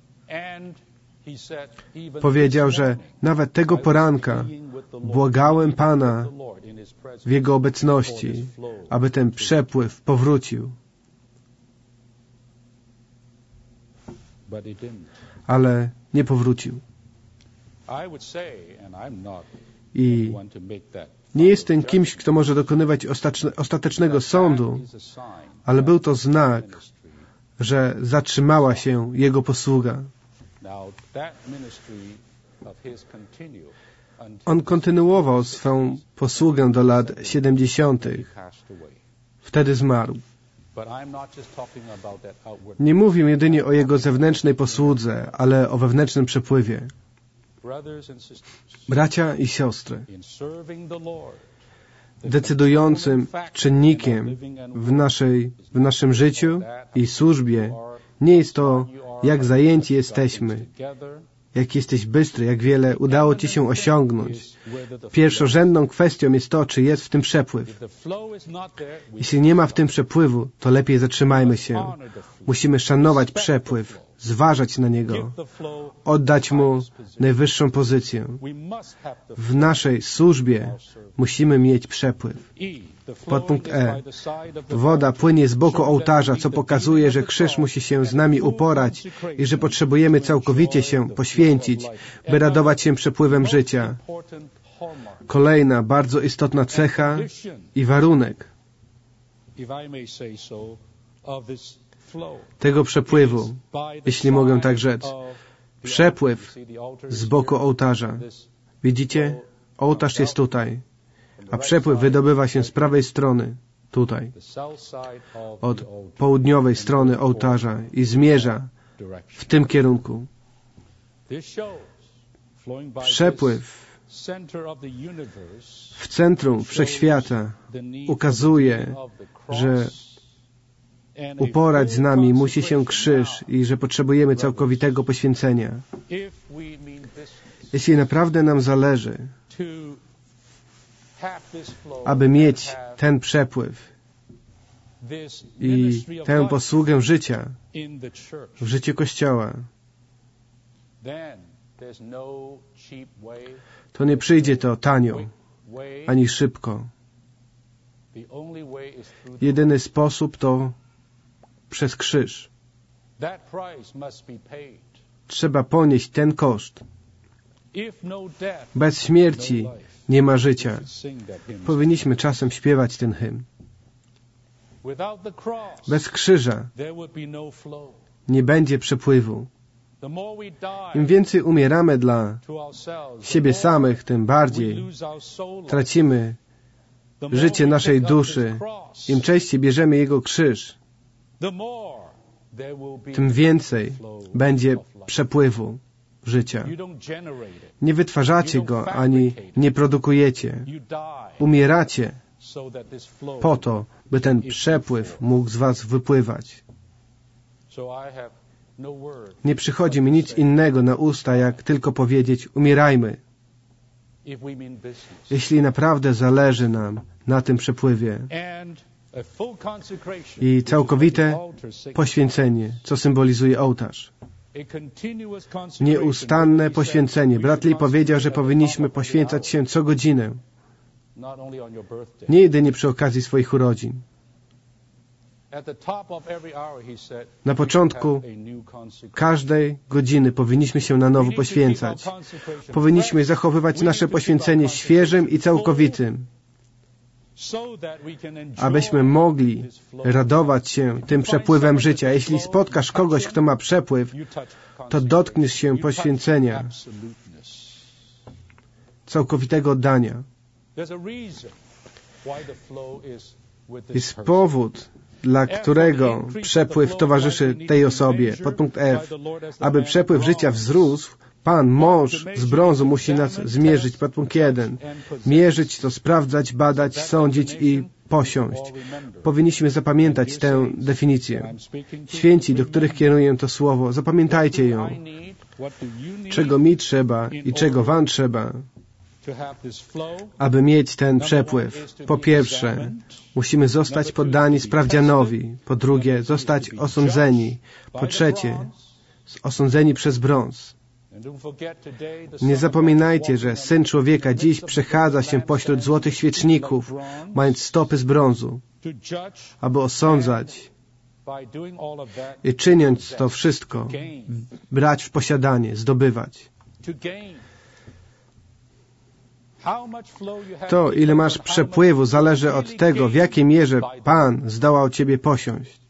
Powiedział, że nawet tego poranka błagałem Pana w Jego obecności, aby ten przepływ powrócił. Ale nie powrócił. I nie jestem kimś, kto może dokonywać ostatecznego sądu, ale był to znak, że zatrzymała się Jego posługa. On kontynuował swą posługę do lat siedemdziesiątych. Wtedy zmarł. Nie mówię jedynie o Jego zewnętrznej posłudze, ale o wewnętrznym przepływie. Bracia i siostry, decydującym czynnikiem w, naszej, w naszym życiu i służbie nie jest to, jak zajęci jesteśmy, jak jesteś bystry, jak wiele udało Ci się osiągnąć. Pierwszorzędną kwestią jest to, czy jest w tym przepływ. Jeśli nie ma w tym przepływu, to lepiej zatrzymajmy się. Musimy szanować przepływ, zważać na niego, oddać mu najwyższą pozycję. W naszej służbie musimy mieć przepływ. Podpunkt E. Woda płynie z boku ołtarza, co pokazuje, że krzyż musi się z nami uporać i że potrzebujemy całkowicie się poświęcić, by radować się przepływem życia. Kolejna bardzo istotna cecha i warunek tego przepływu, jeśli mogę tak rzec. Przepływ z boku ołtarza. Widzicie? Ołtarz jest tutaj, a przepływ wydobywa się z prawej strony, tutaj, od południowej strony ołtarza i zmierza w tym kierunku. Przepływ w centrum wszechświata ukazuje, że uporać z nami musi się krzyż i że potrzebujemy całkowitego poświęcenia. Jeśli naprawdę nam zależy, aby mieć ten przepływ i tę posługę życia w życiu Kościoła, to nie przyjdzie to tanio, ani szybko. Jedyny sposób to przez krzyż. Trzeba ponieść ten koszt. Bez śmierci nie ma życia. Powinniśmy czasem śpiewać ten hymn. Bez krzyża nie będzie przepływu. Im więcej umieramy dla siebie samych, tym bardziej tracimy życie naszej duszy. Im częściej bierzemy Jego krzyż, tym więcej będzie przepływu życia. Nie wytwarzacie go, ani nie produkujecie. Umieracie po to, by ten przepływ mógł z was wypływać. Nie przychodzi mi nic innego na usta, jak tylko powiedzieć: umierajmy. Jeśli naprawdę zależy nam na tym przepływie. I całkowite poświęcenie, co symbolizuje ołtarz. Nieustanne poświęcenie. Brat Lee powiedział, że powinniśmy poświęcać się co godzinę. Nie jedynie przy okazji swoich urodzin. Na początku każdej godziny powinniśmy się na nowo poświęcać. Powinniśmy zachowywać nasze poświęcenie świeżym i całkowitym, abyśmy mogli radować się tym przepływem życia. Jeśli spotkasz kogoś, kto ma przepływ, to dotkniesz się poświęcenia, całkowitego oddania. Jest powód, dla którego przepływ towarzyszy tej osobie. Podpunkt F. Aby przepływ życia wzrósł, Pan, mąż z brązu musi nas zmierzyć. Podpunkt jeden. Mierzyć to sprawdzać, badać, sądzić i posiąść. Powinniśmy zapamiętać tę definicję. Święci, do których kieruję to słowo, zapamiętajcie ją. Czego mi trzeba i czego wam trzeba, aby mieć ten przepływ? Po pierwsze, musimy zostać poddani sprawdzianowi. Po drugie, zostać osądzeni. Po trzecie, osądzeni przez brąz. Nie zapominajcie, że Syn Człowieka dziś przechadza się pośród złotych świeczników, mając stopy z brązu, aby osądzać i czyniąc to wszystko, brać w posiadanie, zdobywać. To, ile masz przepływu, zależy od tego, w jakiej mierze Pan zdołał Ciebie posiąść.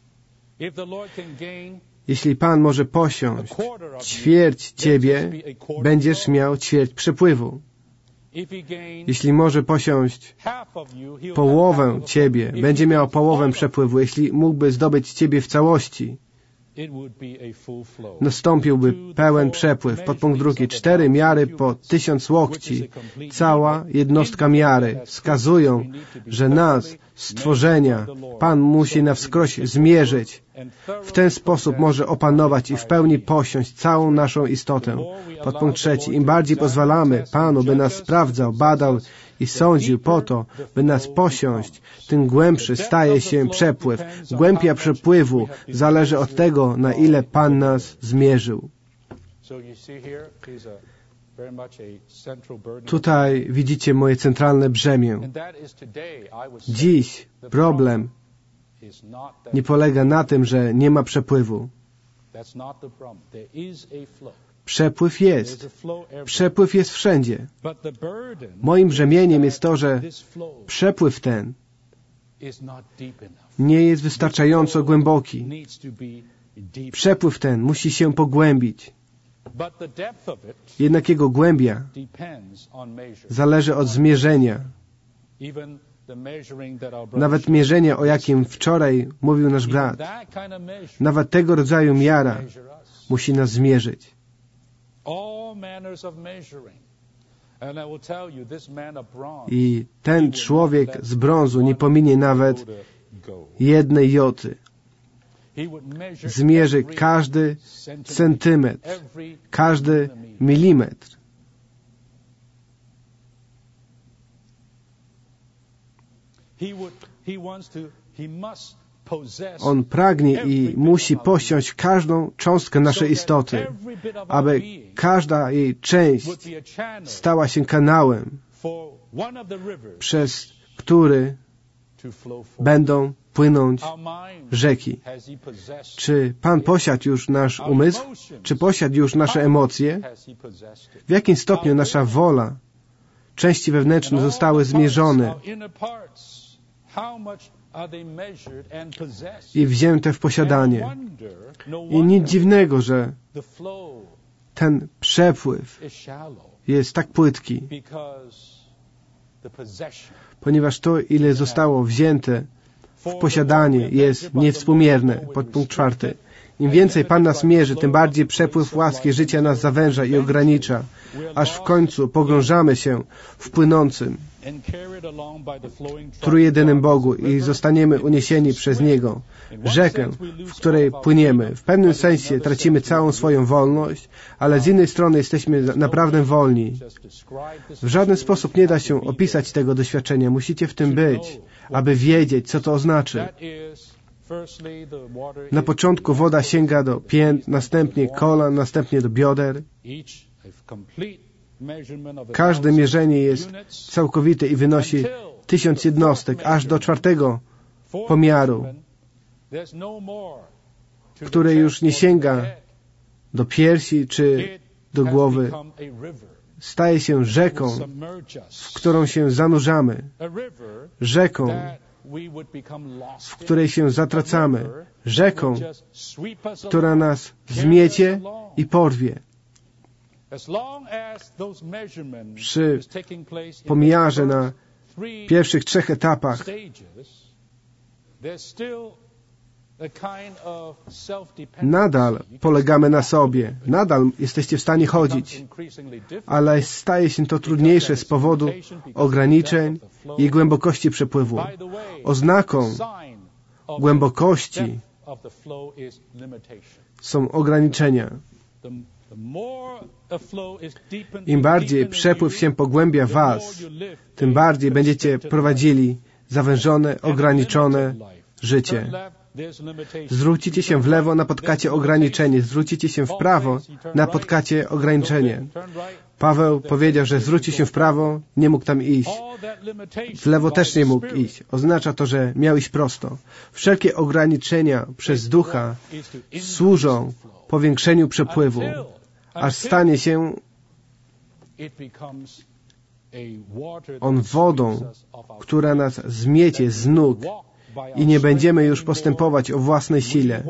Jeśli Pan może posiąść ćwierć Ciebie, będziesz miał ćwierć przepływu. Jeśli może posiąść połowę Ciebie, będzie miał połowę przepływu. Jeśli mógłby zdobyć Ciebie w całości, nastąpiłby pełen przepływ. Podpunkt drugi. Cztery miary po tysiąc łokci. Cała jednostka miary wskazują, że nas, stworzenia, Pan musi na wskroś zmierzyć. W ten sposób może opanować i w pełni posiąść całą naszą istotę. Podpunkt trzeci. Im bardziej pozwalamy Panu, by nas sprawdzał, badał i sądził po to, by nas posiąść, tym głębszy staje się przepływ. Głębia przepływu zależy od tego, na ile Pan nas zmierzył. Tutaj widzicie moje centralne brzemię. Dziś problem nie polega na tym, że nie ma przepływu. Przepływ jest. Przepływ jest wszędzie. Moim brzemieniem jest to, że przepływ ten nie jest wystarczająco głęboki. Przepływ ten musi się pogłębić. Jednak jego głębia zależy od zmierzenia. Nawet mierzenia, o jakim wczoraj mówił nasz brat, nawet tego rodzaju miara musi nas zmierzyć. I ten człowiek z brązu nie pominie nawet jednej joty. Zmierzy każdy centymetr, każdy milimetr. On pragnie i musi posiąść każdą cząstkę naszej istoty, aby każda jej część stała się kanałem, przez który będą płynąć rzeki. Czy Pan posiadł już nasz umysł? Czy posiadł już nasze emocje? W jakim stopniu nasza wola, części wewnętrzne zostały zmierzone i wzięte w posiadanie? I nic dziwnego, że ten przepływ jest tak płytki, ponieważ to, ile zostało wzięte w posiadanie, jest niewspółmierne. Podpunkt czwarty. Im więcej Pan nas mierzy, tym bardziej przepływ łaski życia nas zawęża i ogranicza, aż w końcu pogrążamy się w płynącym, trójjedynym Bogu i zostaniemy uniesieni przez Niego. Rzekę, w której płyniemy. W pewnym sensie tracimy całą swoją wolność, ale z innej strony jesteśmy naprawdę wolni. W żaden sposób nie da się opisać tego doświadczenia. Musicie w tym być, aby wiedzieć, co to oznacza. Na początku woda sięga do pięt, następnie kolan, następnie do bioder. Każde mierzenie jest całkowite i wynosi tysiąc jednostek, aż do czwartego pomiaru, które już nie sięga do piersi czy do głowy. Staje się rzeką, w którą się zanurzamy. Rzeką, w której się zatracamy. Rzeką, która nas zmiecie i porwie. Przy pomiarze na pierwszych trzech etapach nadal polegamy na sobie, nadal jesteście w stanie chodzić, ale staje się to trudniejsze z powodu ograniczeń i głębokości przepływu. Oznaką głębokości są ograniczenia. Im bardziej przepływ się pogłębia w was, tym bardziej będziecie prowadzili zawężone, ograniczone życie. Zwrócicie się w lewo, napotkacie ograniczenie. Zwrócicie się w prawo, napotkacie ograniczenie. Paweł powiedział, że zwróci się w prawo, nie mógł tam iść. W lewo też nie mógł iść. Oznacza to, że miał iść prosto. Wszelkie ograniczenia przez ducha służą powiększeniu przepływu, aż stanie się on wodą, która nas zmiecie z nóg i nie będziemy już postępować o własnej sile.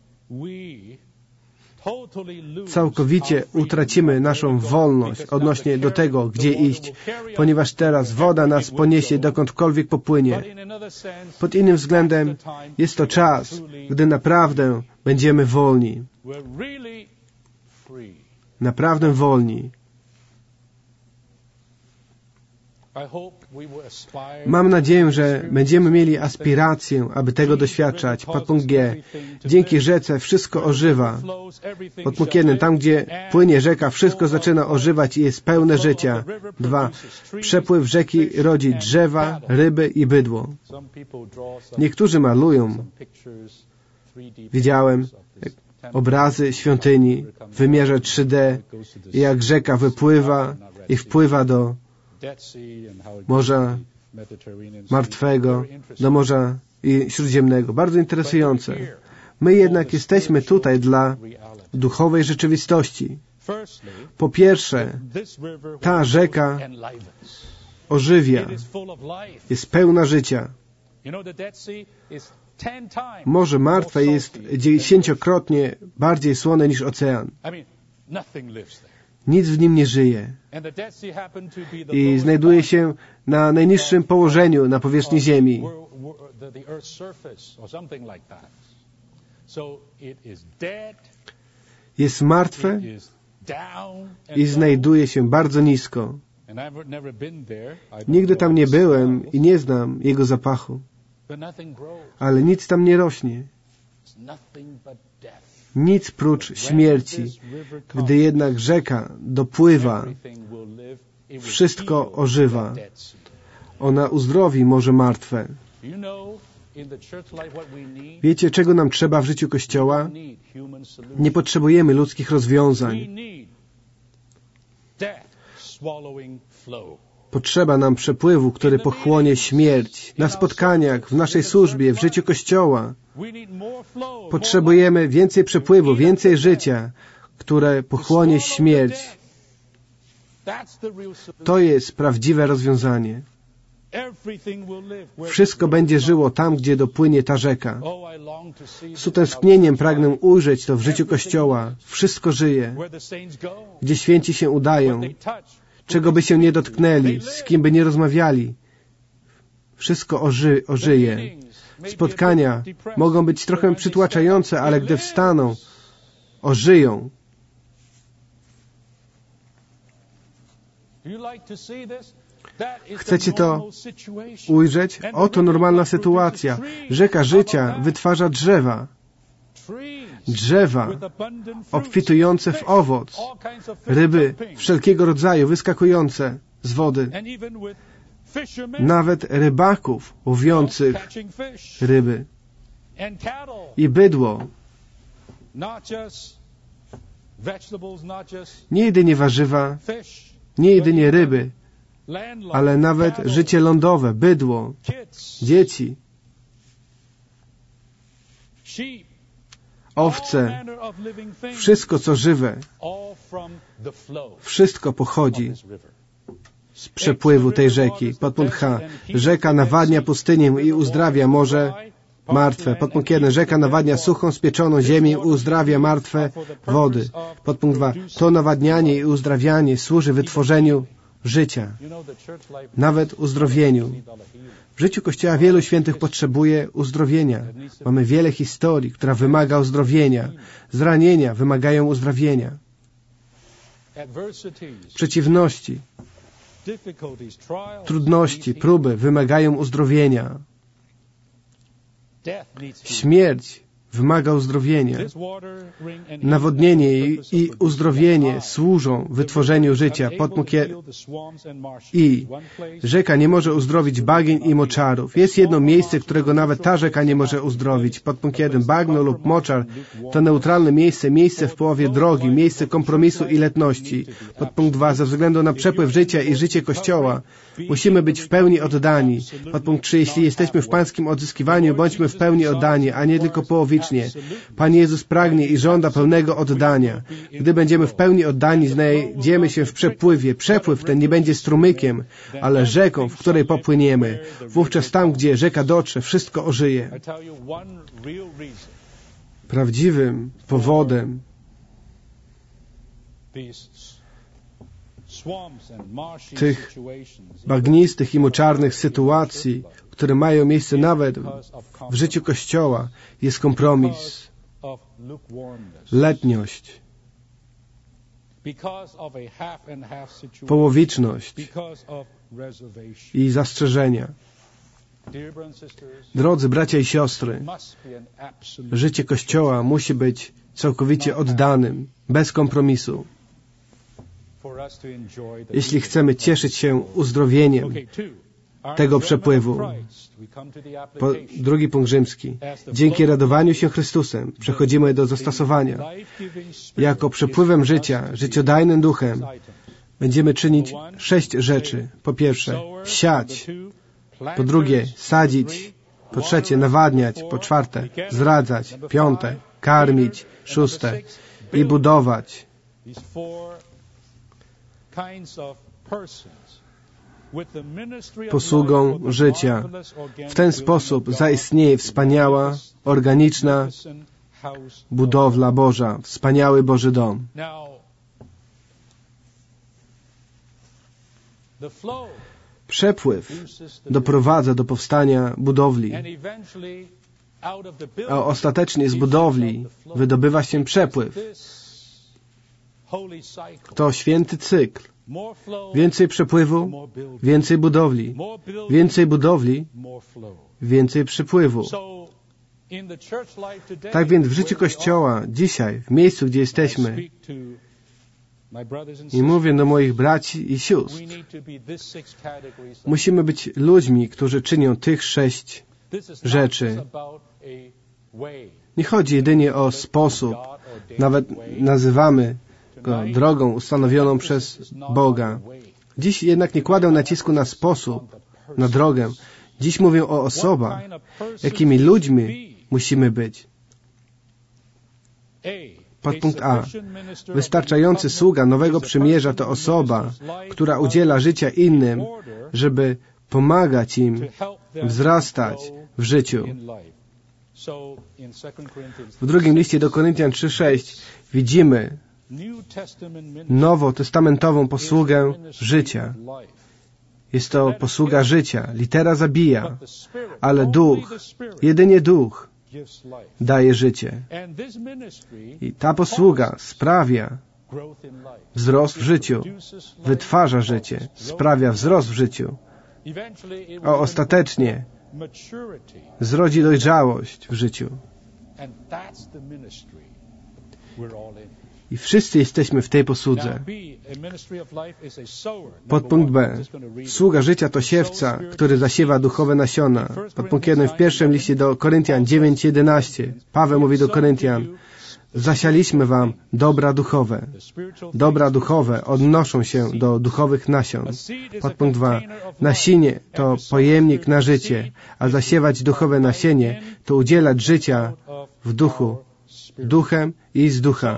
Całkowicie utracimy naszą wolność odnośnie do tego, gdzie iść, ponieważ teraz woda nas poniesie dokądkolwiek popłynie. Pod innym względem jest to czas, gdy naprawdę będziemy wolni. Naprawdę wolni. Mam nadzieję, że będziemy mieli aspirację, aby tego doświadczać. Podpunkt G. Dzięki rzece wszystko ożywa. Podpunkt jeden. Tam, gdzie płynie rzeka, wszystko zaczyna ożywać i jest pełne życia. Dwa. Przepływ rzeki rodzi drzewa, ryby i bydło. Niektórzy malują. Widziałem obrazy świątyni w wymiarze trzy D, jak rzeka wypływa i wpływa do Morza Martwego, do Morza Śródziemnego. Bardzo interesujące. My jednak jesteśmy tutaj dla duchowej rzeczywistości. Po pierwsze, ta rzeka ożywia, jest pełna życia. Morze Martwe jest dziesięciokrotnie bardziej słone niż ocean. Nic w nim nie żyje. I znajduje się na najniższym położeniu na powierzchni Ziemi. Jest martwe i znajduje się bardzo nisko. Nigdy tam nie byłem i nie znam jego zapachu. Ale nic tam nie rośnie. Nic prócz śmierci. Gdy jednak rzeka dopływa, wszystko ożywa. Ona uzdrowi Morze Martwe. Wiecie, czego nam trzeba w życiu Kościoła? Nie potrzebujemy ludzkich rozwiązań. Potrzeba nam przepływu, który pochłonie śmierć. Na spotkaniach, w naszej służbie, w życiu Kościoła. Potrzebujemy więcej przepływu, więcej życia, które pochłonie śmierć. To jest prawdziwe rozwiązanie. Wszystko będzie żyło tam, gdzie dopłynie ta rzeka. Z utęsknieniem pragnę ujrzeć to w życiu Kościoła. Wszystko żyje. Gdzie święci się udają, czego by się nie dotknęli, z kim by nie rozmawiali. Wszystko oży, ożyje. Spotkania mogą być trochę przytłaczające, ale gdy wstaną, ożyją. Chcecie to ujrzeć? Oto normalna sytuacja. Rzeka życia wytwarza drzewa. Drzewa obfitujące w owoc. Ryby wszelkiego rodzaju wyskakujące z wody. Nawet rybaków łowiących ryby. I bydło. Nie jedynie warzywa, nie jedynie ryby, ale nawet życie lądowe, bydło, dzieci, owce, wszystko co żywe, wszystko pochodzi z przepływu tej rzeki. Podpunkt H. Rzeka nawadnia pustynię i uzdrawia Morze Martwe. Podpunkt jeden. Rzeka nawadnia suchą, spieczoną ziemię i uzdrawia martwe wody. Podpunkt dwa. To nawadnianie i uzdrawianie służy wytworzeniu życia, nawet uzdrowieniu. W życiu Kościoła wielu świętych potrzebuje uzdrowienia. Mamy wiele historii, która wymaga uzdrowienia. Zranienia wymagają uzdrowienia. Przeciwności, trudności, próby wymagają uzdrowienia. Śmierć wymaga uzdrowienia. Nawodnienie i, i uzdrowienie służą wytworzeniu życia. Podpunkt I. Rzeka nie może uzdrowić bagien i moczarów. Jest jedno miejsce, którego nawet ta rzeka nie może uzdrowić. Podpunkt jeden. Bagno lub moczar to neutralne miejsce, miejsce w połowie drogi, miejsce kompromisu i letności. Podpunkt dwa. Ze względu na przepływ życia i życie Kościoła musimy być w pełni oddani. Podpunkt trzy. Jeśli jesteśmy w Pańskim odzyskiwaniu, bądźmy w pełni oddani, a nie tylko połowicznie. Pan Jezus pragnie i żąda pełnego oddania. Gdy będziemy w pełni oddani, znajdziemy się w przepływie. Przepływ ten nie będzie strumykiem, ale rzeką, w której popłyniemy. Wówczas tam, gdzie rzeka dotrze, wszystko ożyje. Prawdziwym powodem tych bagnistych i moczarnych sytuacji, które mają miejsce nawet w życiu Kościoła, jest kompromis, letniość, połowiczność i zastrzeżenia. Drodzy bracia i siostry, życie Kościoła musi być całkowicie oddanym, bez kompromisu. Jeśli chcemy cieszyć się uzdrowieniem, tego przepływu. Po, drugi punkt rzymski. Dzięki radowaniu się Chrystusem przechodzimy do zastosowania. Jako przepływem życia, życiodajnym duchem, będziemy czynić sześć rzeczy. Po pierwsze, siać. Po drugie, sadzić. Po trzecie, nawadniać. Po czwarte, zradzać. Piąte, karmić. Szóste, i budować. Posługą życia. W ten sposób zaistnieje wspaniała, organiczna budowla Boża, wspaniały Boży dom. Przepływ doprowadza do powstania budowli, a ostatecznie z budowli wydobywa się przepływ. To święty cykl. Więcej przepływu, więcej budowli. Więcej budowli, więcej przepływu. Tak więc w życiu Kościoła, dzisiaj, w miejscu, gdzie jesteśmy, i mówię do moich braci i sióstr, musimy być ludźmi, którzy czynią tych sześć rzeczy. Nie chodzi jedynie o sposób, nawet nazywamy go drogą ustanowioną przez Boga. Dziś jednak nie kładę nacisku na sposób, na drogę. Dziś mówię o osobach, jakimi ludźmi musimy być. Podpunkt A. Wystarczający sługa Nowego Przymierza to osoba, która udziela życia innym, żeby pomagać im wzrastać w życiu. W drugim liście do Koryntian trzy sześć widzimy nowotestamentową posługę życia. Jest to posługa życia. Litera zabija, ale duch, jedynie duch daje życie. I ta posługa sprawia wzrost w życiu, wytwarza życie, sprawia wzrost w życiu, a ostatecznie zrodzi dojrzałość w życiu. I wszyscy jesteśmy w tej posłudze. Podpunkt B. Sługa życia to siewca, który zasiewa duchowe nasiona. Podpunkt jeden. W pierwszym liście do Koryntian dziewięć jedenaście. Paweł mówi do Koryntian: zasialiśmy wam dobra duchowe. Dobra duchowe odnoszą się do duchowych nasion. Podpunkt dwa. Nasienie to pojemnik na życie, a zasiewać duchowe nasienie to udzielać życia w duchu, duchem i z ducha.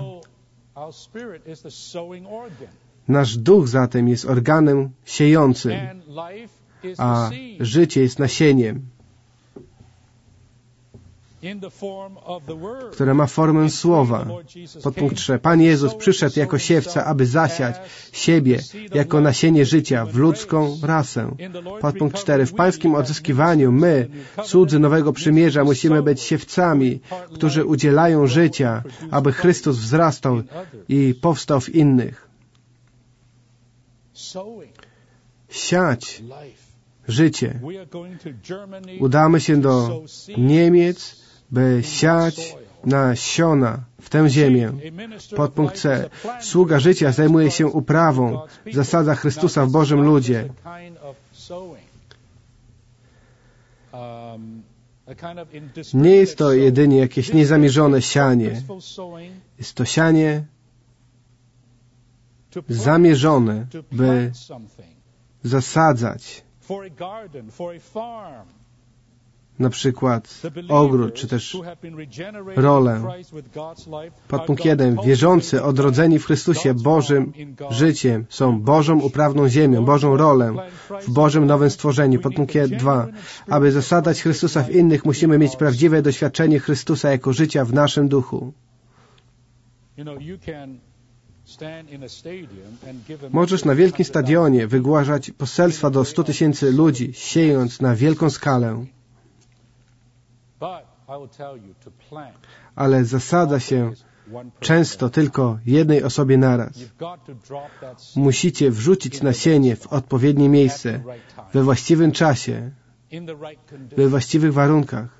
Nasz duch zatem jest organem siejącym, a życie jest nasieniem, które ma formę słowa. Podpunkt trzy. Pan Jezus przyszedł jako siewca, aby zasiać siebie jako nasienie życia w ludzką rasę. Podpunkt cztery. W pańskim odzyskiwaniu my, słudzy Nowego Przymierza, musimy być siewcami, którzy udzielają życia, aby Chrystus wzrastał i powstał w innych. Siać życie. Udamy się do Niemiec, by siać nasiona w tę ziemię. Podpunkt C. Sługa życia zajmuje się uprawą, zasadza Chrystusa w Bożym ludzie. Nie jest to jedynie jakieś niezamierzone sianie. Jest to sianie zamierzone, by zasadzać na przykład ogród, czy też rolę. Podpunkt jeden. Wierzący, odrodzeni w Chrystusie Bożym życiem, są Bożą uprawną ziemią, Bożą rolę w Bożym nowym stworzeniu. Podpunkt dwa. Aby zasadzać Chrystusa w innych, musimy mieć prawdziwe doświadczenie Chrystusa jako życia w naszym duchu. Możesz na wielkim stadionie wygłaszać poselstwa do stu tysięcy ludzi, siejąc na wielką skalę. Ale zasadza się często tylko jednej osobie naraz. Musicie wrzucić nasienie w odpowiednie miejsce, we właściwym czasie, we właściwych warunkach.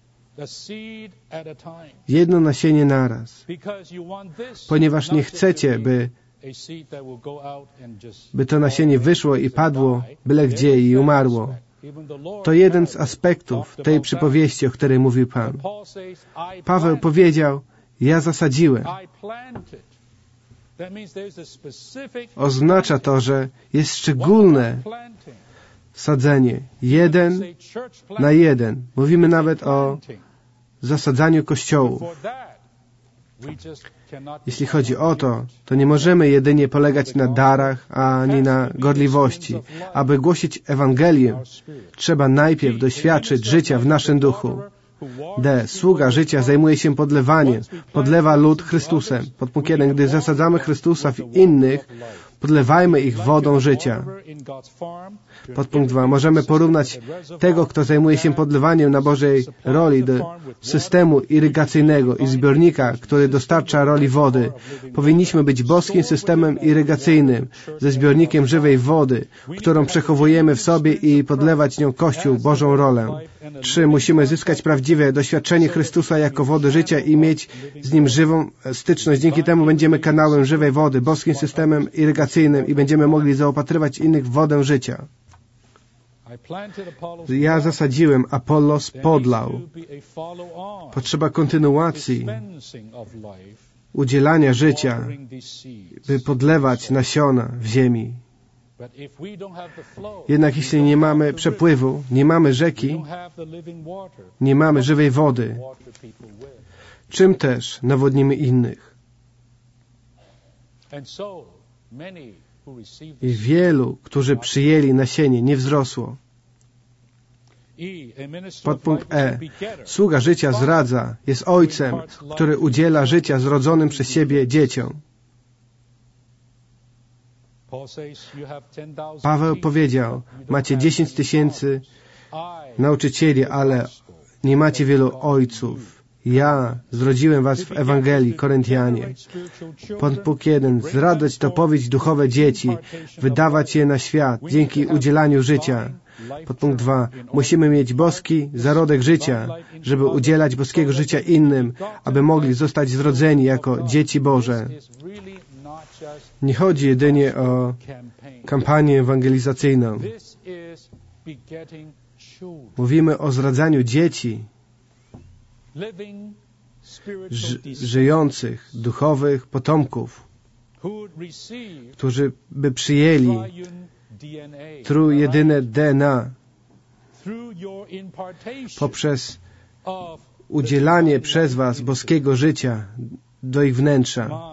Jedno nasienie naraz. Ponieważ nie chcecie, by, by to nasienie wyszło i padło byle gdzie i umarło. To jeden z aspektów tej przypowieści, o której mówił Pan. Paweł powiedział, ja zasadziłem. Oznacza to, że jest szczególne sadzenie. Jeden na jeden. Mówimy nawet o zasadzaniu kościołów. Jeśli chodzi o to, to nie możemy jedynie polegać na darach, ani na gorliwości. Aby głosić Ewangelię, trzeba najpierw doświadczyć życia w naszym duchu. D. Sługa życia zajmuje się podlewaniem. Podlewa lud Chrystusem. Podpunkt jeden. Gdy zasadzamy Chrystusa w innych, podlewajmy ich wodą życia. Podpunkt dwa. Możemy porównać tego, kto zajmuje się podlewaniem na Bożej roli do systemu irygacyjnego i zbiornika, który dostarcza roli wody. Powinniśmy być boskim systemem irygacyjnym ze zbiornikiem żywej wody, którą przechowujemy w sobie i podlewać nią Kościół, Bożą rolę. Trzy. Musimy zyskać prawdziwe doświadczenie Chrystusa jako wody życia i mieć z Nim żywą styczność. Dzięki temu będziemy kanałem żywej wody, boskim systemem irygacyjnym i będziemy mogli zaopatrywać innych w wodę życia. Ja zasadziłem, Apollos podlał. Potrzeba kontynuacji udzielania życia, by podlewać nasiona w ziemi. Jednak jeśli nie mamy przepływu, nie mamy rzeki, nie mamy żywej wody, czym też nawodnimy innych? I wielu, którzy przyjęli nasienie, nie wzrosło. Podpunkt E. Sługa życia zdradza, jest ojcem, który udziela życia zrodzonym przez siebie dzieciom. Paweł powiedział, macie dziesięć tysięcy nauczycieli, ale nie macie wielu ojców. Ja zrodziłem was w Ewangelii, Koryntianie. Podpunkt jeden. Zdradzać to powieść duchowe dzieci, wydawać je na świat dzięki udzielaniu życia. Podpunkt dwa. Musimy mieć boski zarodek życia, żeby udzielać boskiego życia innym, aby mogli zostać zrodzeni jako dzieci Boże. Nie chodzi jedynie o kampanię ewangelizacyjną. Mówimy o zradzaniu dzieci, ży- żyjących, duchowych potomków, którzy by przyjęli trójjedyne D N A poprzez udzielanie przez was boskiego życia do ich wnętrza.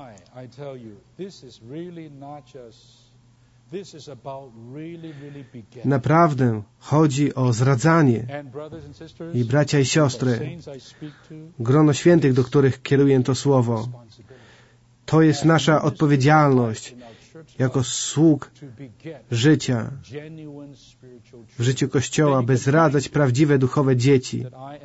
Naprawdę chodzi o zradzanie. I bracia i siostry, grono świętych, do których kieruję to słowo, to jest nasza odpowiedzialność jako sług życia w życiu Kościoła, by zradzać prawdziwe duchowe dzieci,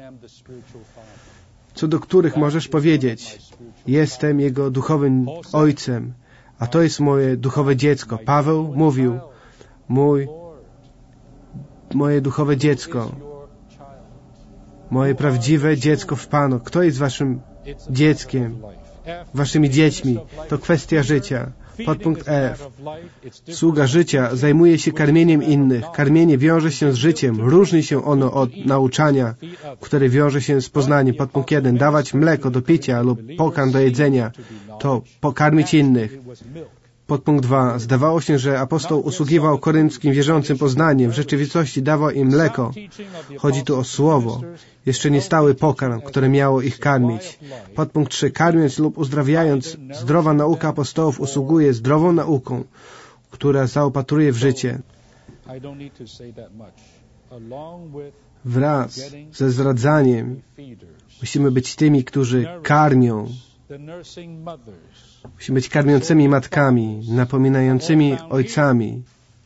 co do których możesz powiedzieć, jestem jego duchowym ojcem, a to jest moje duchowe dziecko. Paweł mówił, mój, moje duchowe dziecko, moje prawdziwe dziecko w Panu. Kto jest waszym dzieckiem, waszymi dziećmi? To kwestia życia. Podpunkt F. Sługa życia zajmuje się karmieniem innych. Karmienie wiąże się z życiem. Różni się ono od nauczania, które wiąże się z poznaniem. Podpunkt jeden. Dawać mleko do picia lub pokarm do jedzenia. To pokarmić innych. Podpunkt dwa. Zdawało się, że apostoł usługiwał korynckim wierzącym poznaniem. W rzeczywistości dawał im mleko. Chodzi tu o słowo. Jeszcze nie stały pokarm, które miało ich karmić. Podpunkt trzy. Karmiąc lub uzdrawiając, zdrowa nauka apostołów usługuje zdrową nauką, która zaopatruje w życie. Wraz ze zradzaniem musimy być tymi, którzy karmią. Musimy być karmiącymi matkami, napominającymi ojcami.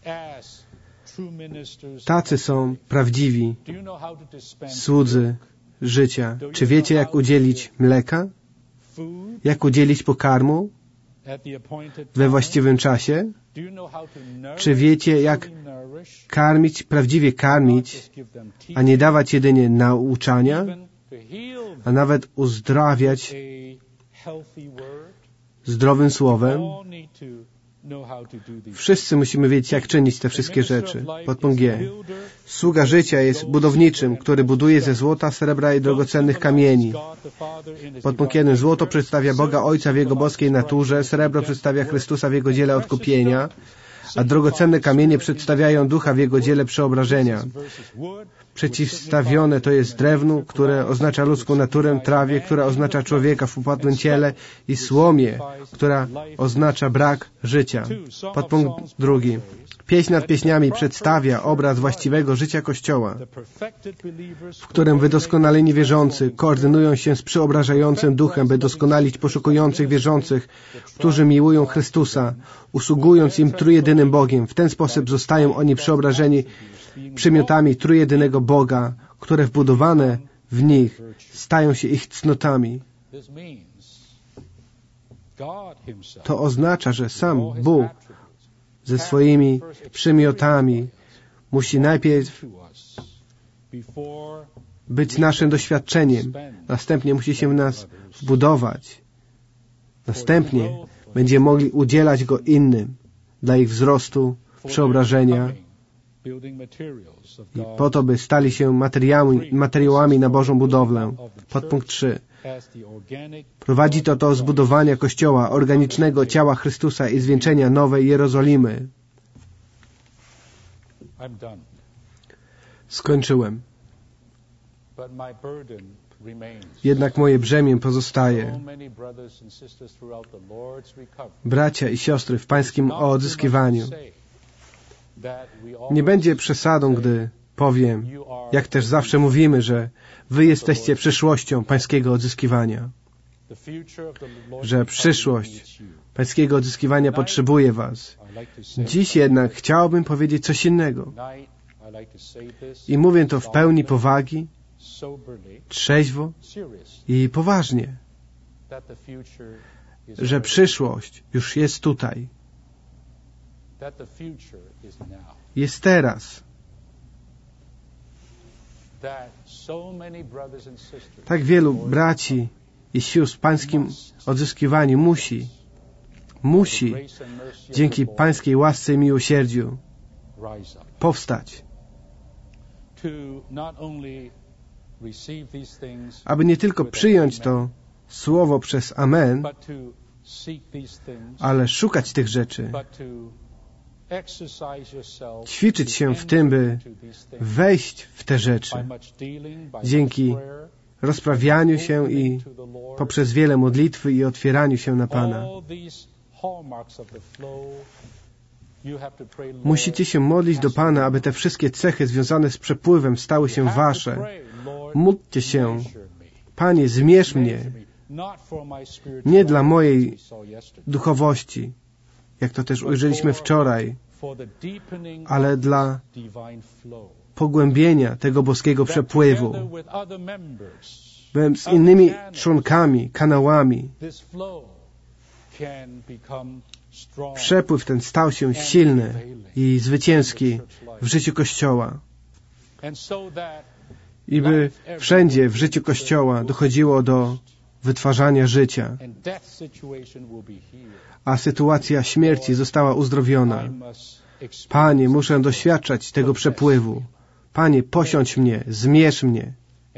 Tacy są prawdziwi słudzy życia. Czy wiecie, jak udzielić mleka? Jak udzielić pokarmu we właściwym czasie? Czy wiecie, jak karmić, prawdziwie karmić, a nie dawać jedynie nauczania, a nawet uzdrawiać zdrowym słowem? Wszyscy musimy wiedzieć, jak czynić te wszystkie rzeczy. Podpunkt G. Sługa życia jest budowniczym, który buduje ze złota, srebra i drogocennych kamieni. Podpunkt jeden. Złoto przedstawia Boga Ojca w Jego boskiej naturze, srebro przedstawia Chrystusa w Jego dziele odkupienia, a drogocenne kamienie przedstawiają Ducha w Jego dziele przeobrażenia. Przeciwstawione to jest drewnu, które oznacza ludzką naturę, trawie, która oznacza człowieka w upadłym ciele i słomie, która oznacza brak życia. Podpunkt drugi. Pieśń nad pieśniami przedstawia obraz właściwego życia Kościoła, w którym wydoskonaleni wierzący koordynują się z przeobrażającym Duchem, by doskonalić poszukujących wierzących, którzy miłują Chrystusa, usługując im trójjedynym Bogiem. W ten sposób zostają oni przeobrażeni przymiotami trójjedynego Boga, które wbudowane w nich stają się ich cnotami. To oznacza, że sam Bóg ze swoimi przymiotami musi najpierw być naszym doświadczeniem, następnie musi się w nas wbudować, następnie będziemy mogli udzielać Go innym dla ich wzrostu, przeobrażenia i po to, by stali się materiałami, materiałami na Bożą budowlę. Podpunkt trzy. Prowadzi to do zbudowania Kościoła, organicznego ciała Chrystusa i zwieńczenia Nowej Jerozolimy. Skończyłem. Jednak moje brzemię pozostaje. Bracia i siostry w Pańskim odzyskiwaniu. Nie będzie przesadą, gdy powiem, jak też zawsze mówimy, że Wy jesteście przyszłością Pańskiego odzyskiwania. Że przyszłość Pańskiego odzyskiwania potrzebuje Was. Dziś jednak chciałbym powiedzieć coś innego. I mówię to w pełni powagi, trzeźwo i poważnie. Że przyszłość już jest tutaj. Jest teraz. Tak wielu braci i sióstr w Pańskim odzyskiwaniu musi, musi dzięki Pańskiej łasce i miłosierdziu powstać, aby nie tylko przyjąć to słowo przez Amen, ale szukać tych rzeczy, ćwiczyć się w tym, by wejść w te rzeczy dzięki rozprawianiu się i poprzez wiele modlitwy i otwieraniu się na Pana. Musicie się modlić do Pana, aby te wszystkie cechy związane z przepływem stały się Wasze. Módlcie się: Panie, zmierz mnie, nie dla mojej duchowości, jak to też ujrzeliśmy wczoraj, ale dla pogłębienia tego boskiego przepływu, bym z innymi członkami, kanałami, przepływ ten stał się silny i zwycięski w życiu Kościoła. I by wszędzie w życiu Kościoła dochodziło do wytwarzania życia, a sytuacja śmierci została uzdrowiona. Panie, muszę doświadczać tego przepływu. Panie, posiądź mnie, zmierz mnie.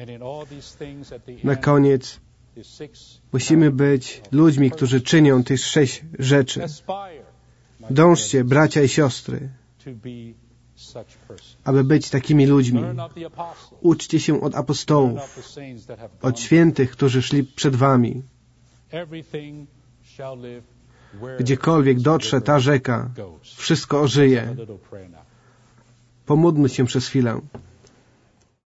Na koniec musimy być ludźmi, którzy czynią tych sześć rzeczy. Dążcie, bracia i siostry, aby być takimi ludźmi. Uczcie się od apostołów, od świętych, którzy szli przed wami. Gdziekolwiek dotrze ta rzeka, wszystko ożyje. Pomódlmy się przez chwilę.